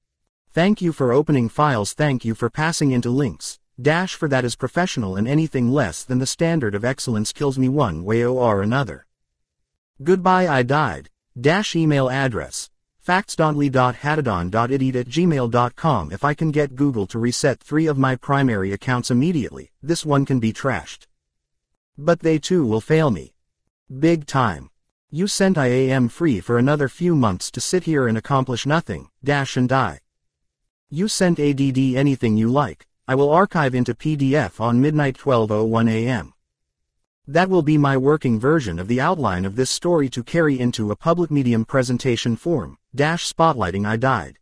Thank you for opening files thank you for passing into links. Dash for that is professional and anything less than the standard of excellence kills me one way or another. Goodbye I died. Dash email address. factsdontley dot hadadon dot idit at gmail dot com If I can get Google to reset three of my primary accounts immediately, this one can be trashed. But they too will fail me. Big time. You sent I am free for another few months to sit here and accomplish nothing, dash and die. You sent add anything you like. I will archive into P D F on midnight twelve oh one a m That will be my working version of the outline of this story to carry into a public medium presentation form, dash spotlighting I died.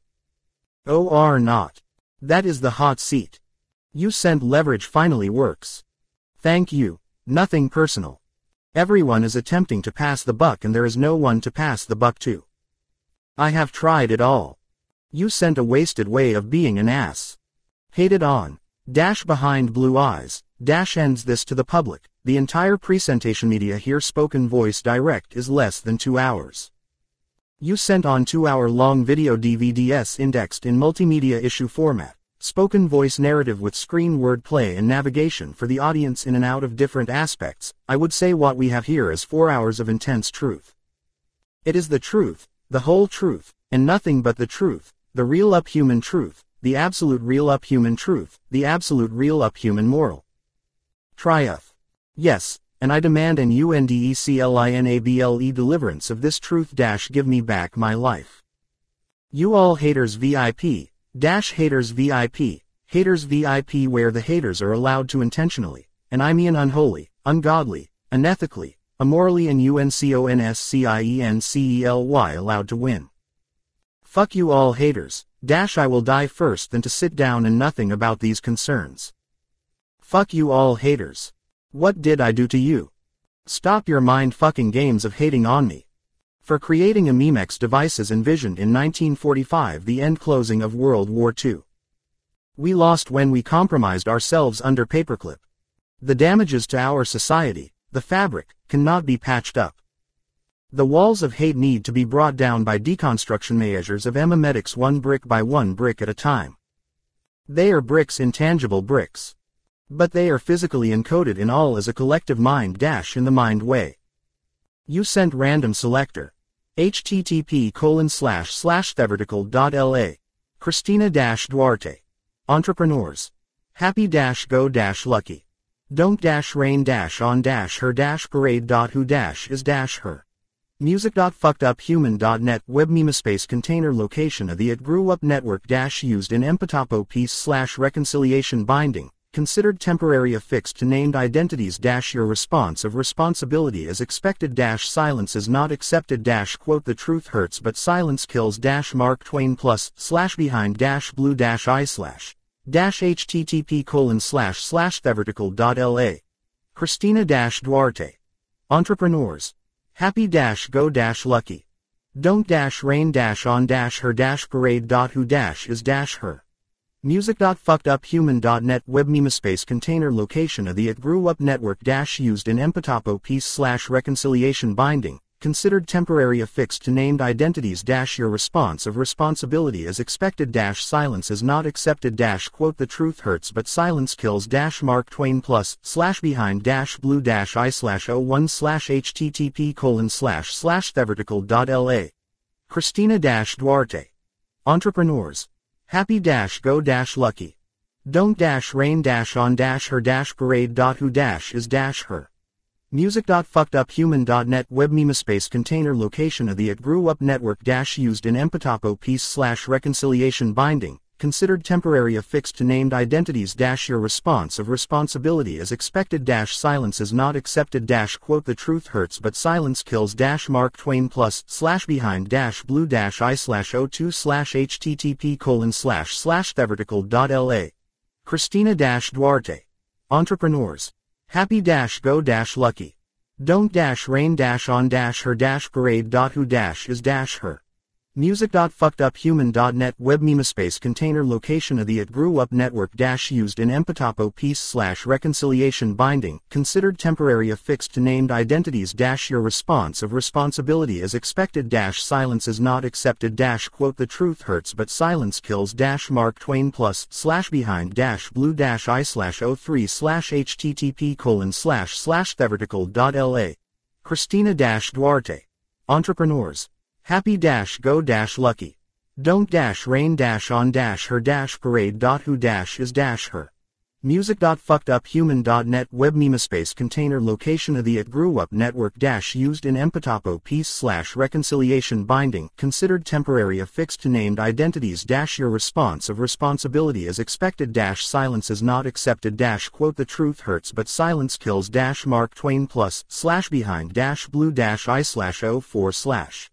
Or not. That is the hot seat. You sent leverage finally works. Thank you. Nothing personal. Everyone is attempting to pass the buck and there is no one to pass the buck to. I have tried it all. You sent a wasted way of being an ass. Hated on. Dash behind blue eyes. dash ends this to the public. The entire presentation media here spoken voice direct is less than two hours. You sent on two hour long video D V Ds indexed in multimedia issue format. Spoken voice narrative with screen wordplay and navigation for the audience in and out of different aspects. I would say what we have here is four hours of intense truth. It is the truth, the whole truth, and nothing but the truth, the real up human truth, the absolute real up human truth, the absolute real up human moral triumph. Yes, and I demand an undeclinable deliverance of this truth dash give me back my life. You all haters V I P. Dash haters V I P, haters V I P where the haters are allowed to intentionally, and I mean unholy, ungodly, unethically, immorally and unconsciently allowed to win. Fuck you all haters, dash I will die first than to sit down and nothing about these concerns. Fuck you all haters. What did I do to you? Stop your mind fucking games of hating on me. For creating a Memex devices envisioned in nineteen forty-five the end closing of World War Two. We lost when we compromised ourselves under paperclip. The damages to our society, the fabric, cannot be patched up. The walls of hate need to be brought down by deconstruction measures of memetics one brick by one brick at a time. They are bricks, intangible bricks. But they are physically encoded in all as a collective mind dash in the mind way. You sent random selector. http colon slash slash thevertical.la. Christina dash Duarte. Entrepreneurs. Happy dash go dash lucky. Don't dash rain dash on dash her dash parade dot who dash is dash her. Music dot fucked up human dot net web memespace container location of the it grew up network dash used in empatopo piece slash reconciliation binding. Considered temporary affixed to named identities dash your response of responsibility as expected dash silence is not accepted dash quote the truth hurts but silence kills dash Mark Twain plus slash behind dash blue dash I slash dash http colon slash slash thevertical.la. Christina dash Duarte. Entrepreneurs. Happy dash go dash lucky. Don't dash rain dash on dash her dash parade dot who dash is dash her. Music dot fucked up human dot net web memespace container location of the it grew up network dash used in empatopo piece slash reconciliation binding, considered temporary affixed to named identities dash your response of responsibility as expected dash silence is not accepted dash quote the truth hurts but silence kills dash Mark Twain plus slash behind dash blue dash I slash oh one slash http colon slash slash thevertical.la. Christina dash Duarte. Entrepreneurs. Happy dash go dash lucky. Don't dash rain dash on dash her dash parade dot who dash is dash her. Music dot fucked up human dot net web memespace container location of the it grew up network dash used in empatopo piece slash reconciliation binding, considered temporary affixed to named identities dash your response of responsibility as expected dash silence is not accepted dash quote the truth hurts but silence kills dash Mark Twain plus slash behind dash blue dash I slash oh two slash http colon slash slash thevertical.la. Christina dash Duarte. Entrepreneurs. Happy dash go dash lucky. Don't dash rain dash on dash her dash parade dot who dash is dash her. Music dot fucked up human dot net web memespace container location of the it grew up network dash used in empatopo piece slash reconciliation binding, considered temporary affixed to named identities dash your response of responsibility as expected dash silence is not accepted dash quote the truth hurts but silence kills dash Mark Twain plus slash behind dash blue dash I slash oh three slash http colon slash slash thevertical.la. Christina dash Duarte. Entrepreneurs. Happy dash go dash lucky. Don't dash rain dash on dash her dash parade dot who dash is dash her. Music dot fucked up human dot net web memespace container location of the it grew up network dash used in empatopo piece slash reconciliation binding, considered temporary affixed to named identities dash your response of responsibility as expected dash silence is not accepted dash quote the truth hurts but silence kills dash Mark Twain plus slash behind dash blue dash I slash oh four slash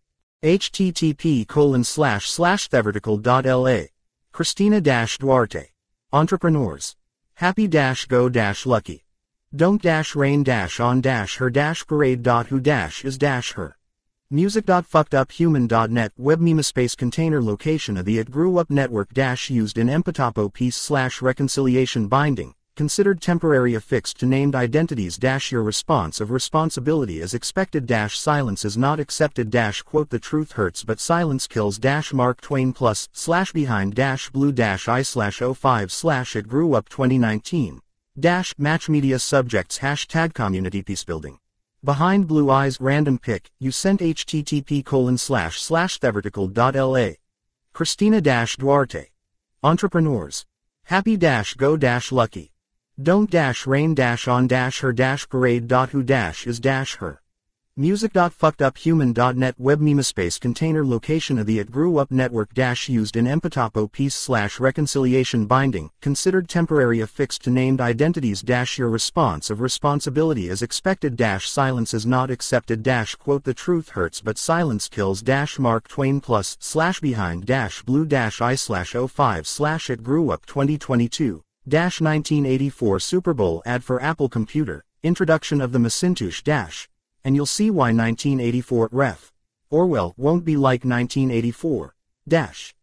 http colon slash slash thevertical.la. Christina dash Duarte. Entrepreneurs. Happy dash go dash lucky. Don't dash rain dash on dash her dash parade dot who dash is dash her. Music dot fucked up human dot net web memespace container location of the it grew up network dash used in empatopo piece slash reconciliation binding, considered temporary affixed to named identities dash your response of responsibility is expected dash silence is not accepted dash quote the truth hurts but silence kills dash Mark Twain plus slash behind dash blue dash I slash oh five slash it grew up twenty nineteen dash match media subjects hashtag community peacebuilding. Behind blue eyes random pic you sent http colon slash slash thevertical.la. Christina dash Duarte. Entrepreneurs. Happy dash go dash lucky. Don't dash rain dash on dash her dash parade dot who dash is dash her. Music dot fucked up human dot net web memespace container location of the it grew up network dash used in empatapo peace slash reconciliation binding considered temporary affixed to named identities dash your response of responsibility is expected dash silence is not accepted dash quote the truth hurts but silence kills dash Mark Twain plus slash behind dash blue dash I slash oh five slash it grew up twenty twenty-two dash nineteen eighty-four Super Bowl ad for Apple Computer introduction of the Macintosh dash. And you'll see why nineteen eighty-four ref. Orwell won't be like nineteen eighty-four. Dash.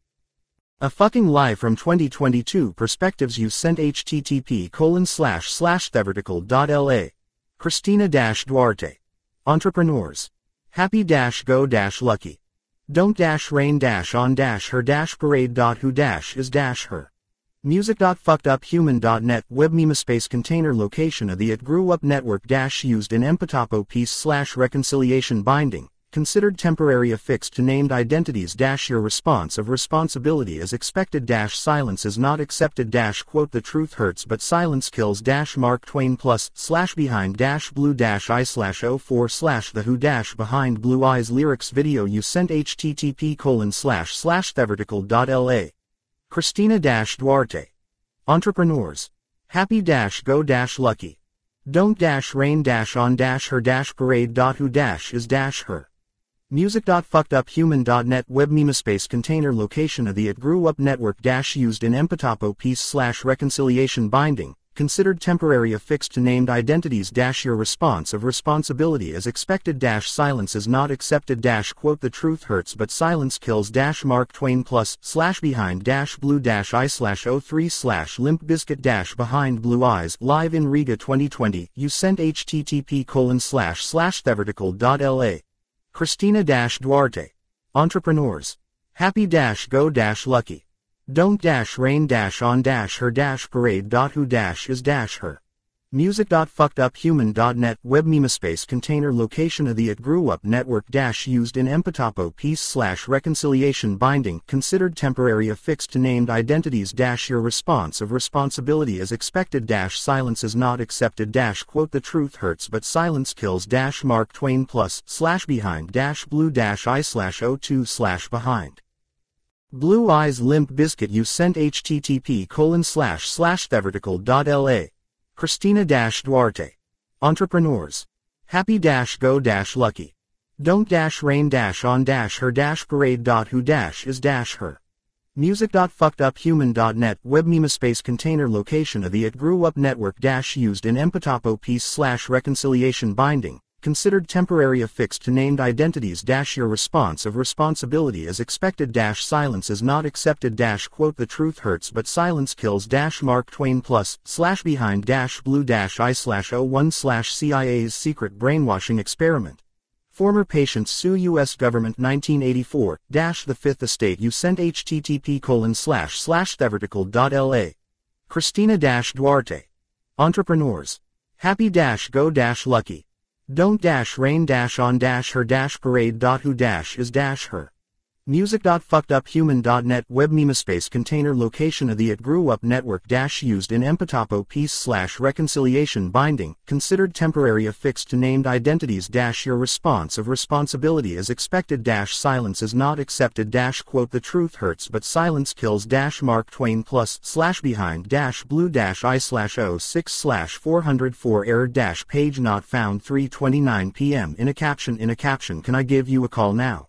A fucking lie from twenty twenty-two perspectives you sent http colon slash slash thevertical.la. Christina dash Duarte. Entrepreneurs. Happy dash go dash lucky. Don't dash rain dash on dash her dash parade dot who dash is dash her. Music dot fucked up human dot net web memespace container location of the it grew up network dash used in empatapo peace slash reconciliation binding considered temporary affixed to named identities dash your response of responsibility is expected dash silence is not accepted dash quote the truth hurts but silence kills dash Mark Twain plus slash behind dash blue dash I slash oh four slash the who dash behind blue eyes lyrics video you sent http colon slash slash thevertical.la. Christina dash Duarte. Entrepreneurs. Happy dash go dash lucky. Don't dash rain dash on dash her dash parade dot who dash is dash her. Music dot fucked up human dot net web memespace container location of the it grew up network dash used in empatapo peace slash reconciliation binding considered temporary affixed to named identities dash your response of responsibility is expected dash silence is not accepted dash quote the truth hurts but silence kills dash Mark Twain plus slash behind dash blue dash I slash oh three slash Limp Bizkit dash behind blue eyes live in Riga twenty twenty you sent http colon slash slash thevertical.la. Christina dash Duarte. Entrepreneurs. Happy dash go dash lucky. Don't dash rain dash on dash her dash parade dot who dash is dash her. Music dot fucked up human dot net web memespace container location of the it grew up network dash used in empatapo peace slash reconciliation binding considered temporary affixed to named identities dash your response of responsibility is expected dash silence is not accepted dash quote the truth hurts but silence kills dash Mark Twain plus slash behind dash blue dash I slash oh two slash behind blue eyes Limp Bizkit you sent http colon slash slash thevertical.la. Christina dash Duarte. Entrepreneurs. Happy dash go dash lucky. Don't dash rain dash on dash her dash parade dot who dash is dash her. Music dot fucked up human dot net web memespace container location of the it grew up network dash used in empatapo peace slash reconciliation binding considered temporary affixed to named identities dash your response of responsibility is expected dash silence is not accepted dash quote the truth hurts but silence kills dash Mark Twain plus slash behind dash blue dash I slash oh one slash C I A's secret brainwashing experiment. Former patients sue U S government nineteen eighty-four dash the fifth estate you sent http colon slash slash thevertical.la. Christina dash Duarte. Entrepreneurs. Happy dash go dash lucky. Don't dash rain dash on dash her dash parade dot who dash is dash her. Music dot fucked up human dot net web memespace container location of the it grew up network dash used in empatapo peace slash reconciliation binding considered temporary affixed to named identities dash your response of responsibility is expected dash silence is not accepted dash quote the truth hurts but silence kills dash Mark Twain plus slash behind dash blue dash I slash oh six slash four oh four error dash page not found three twenty-nine p m in a caption in a caption can I give you a call now?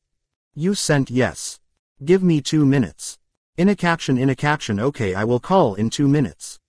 You sent yes. Give me two minutes. In a caption in a caption okay I will call in two minutes.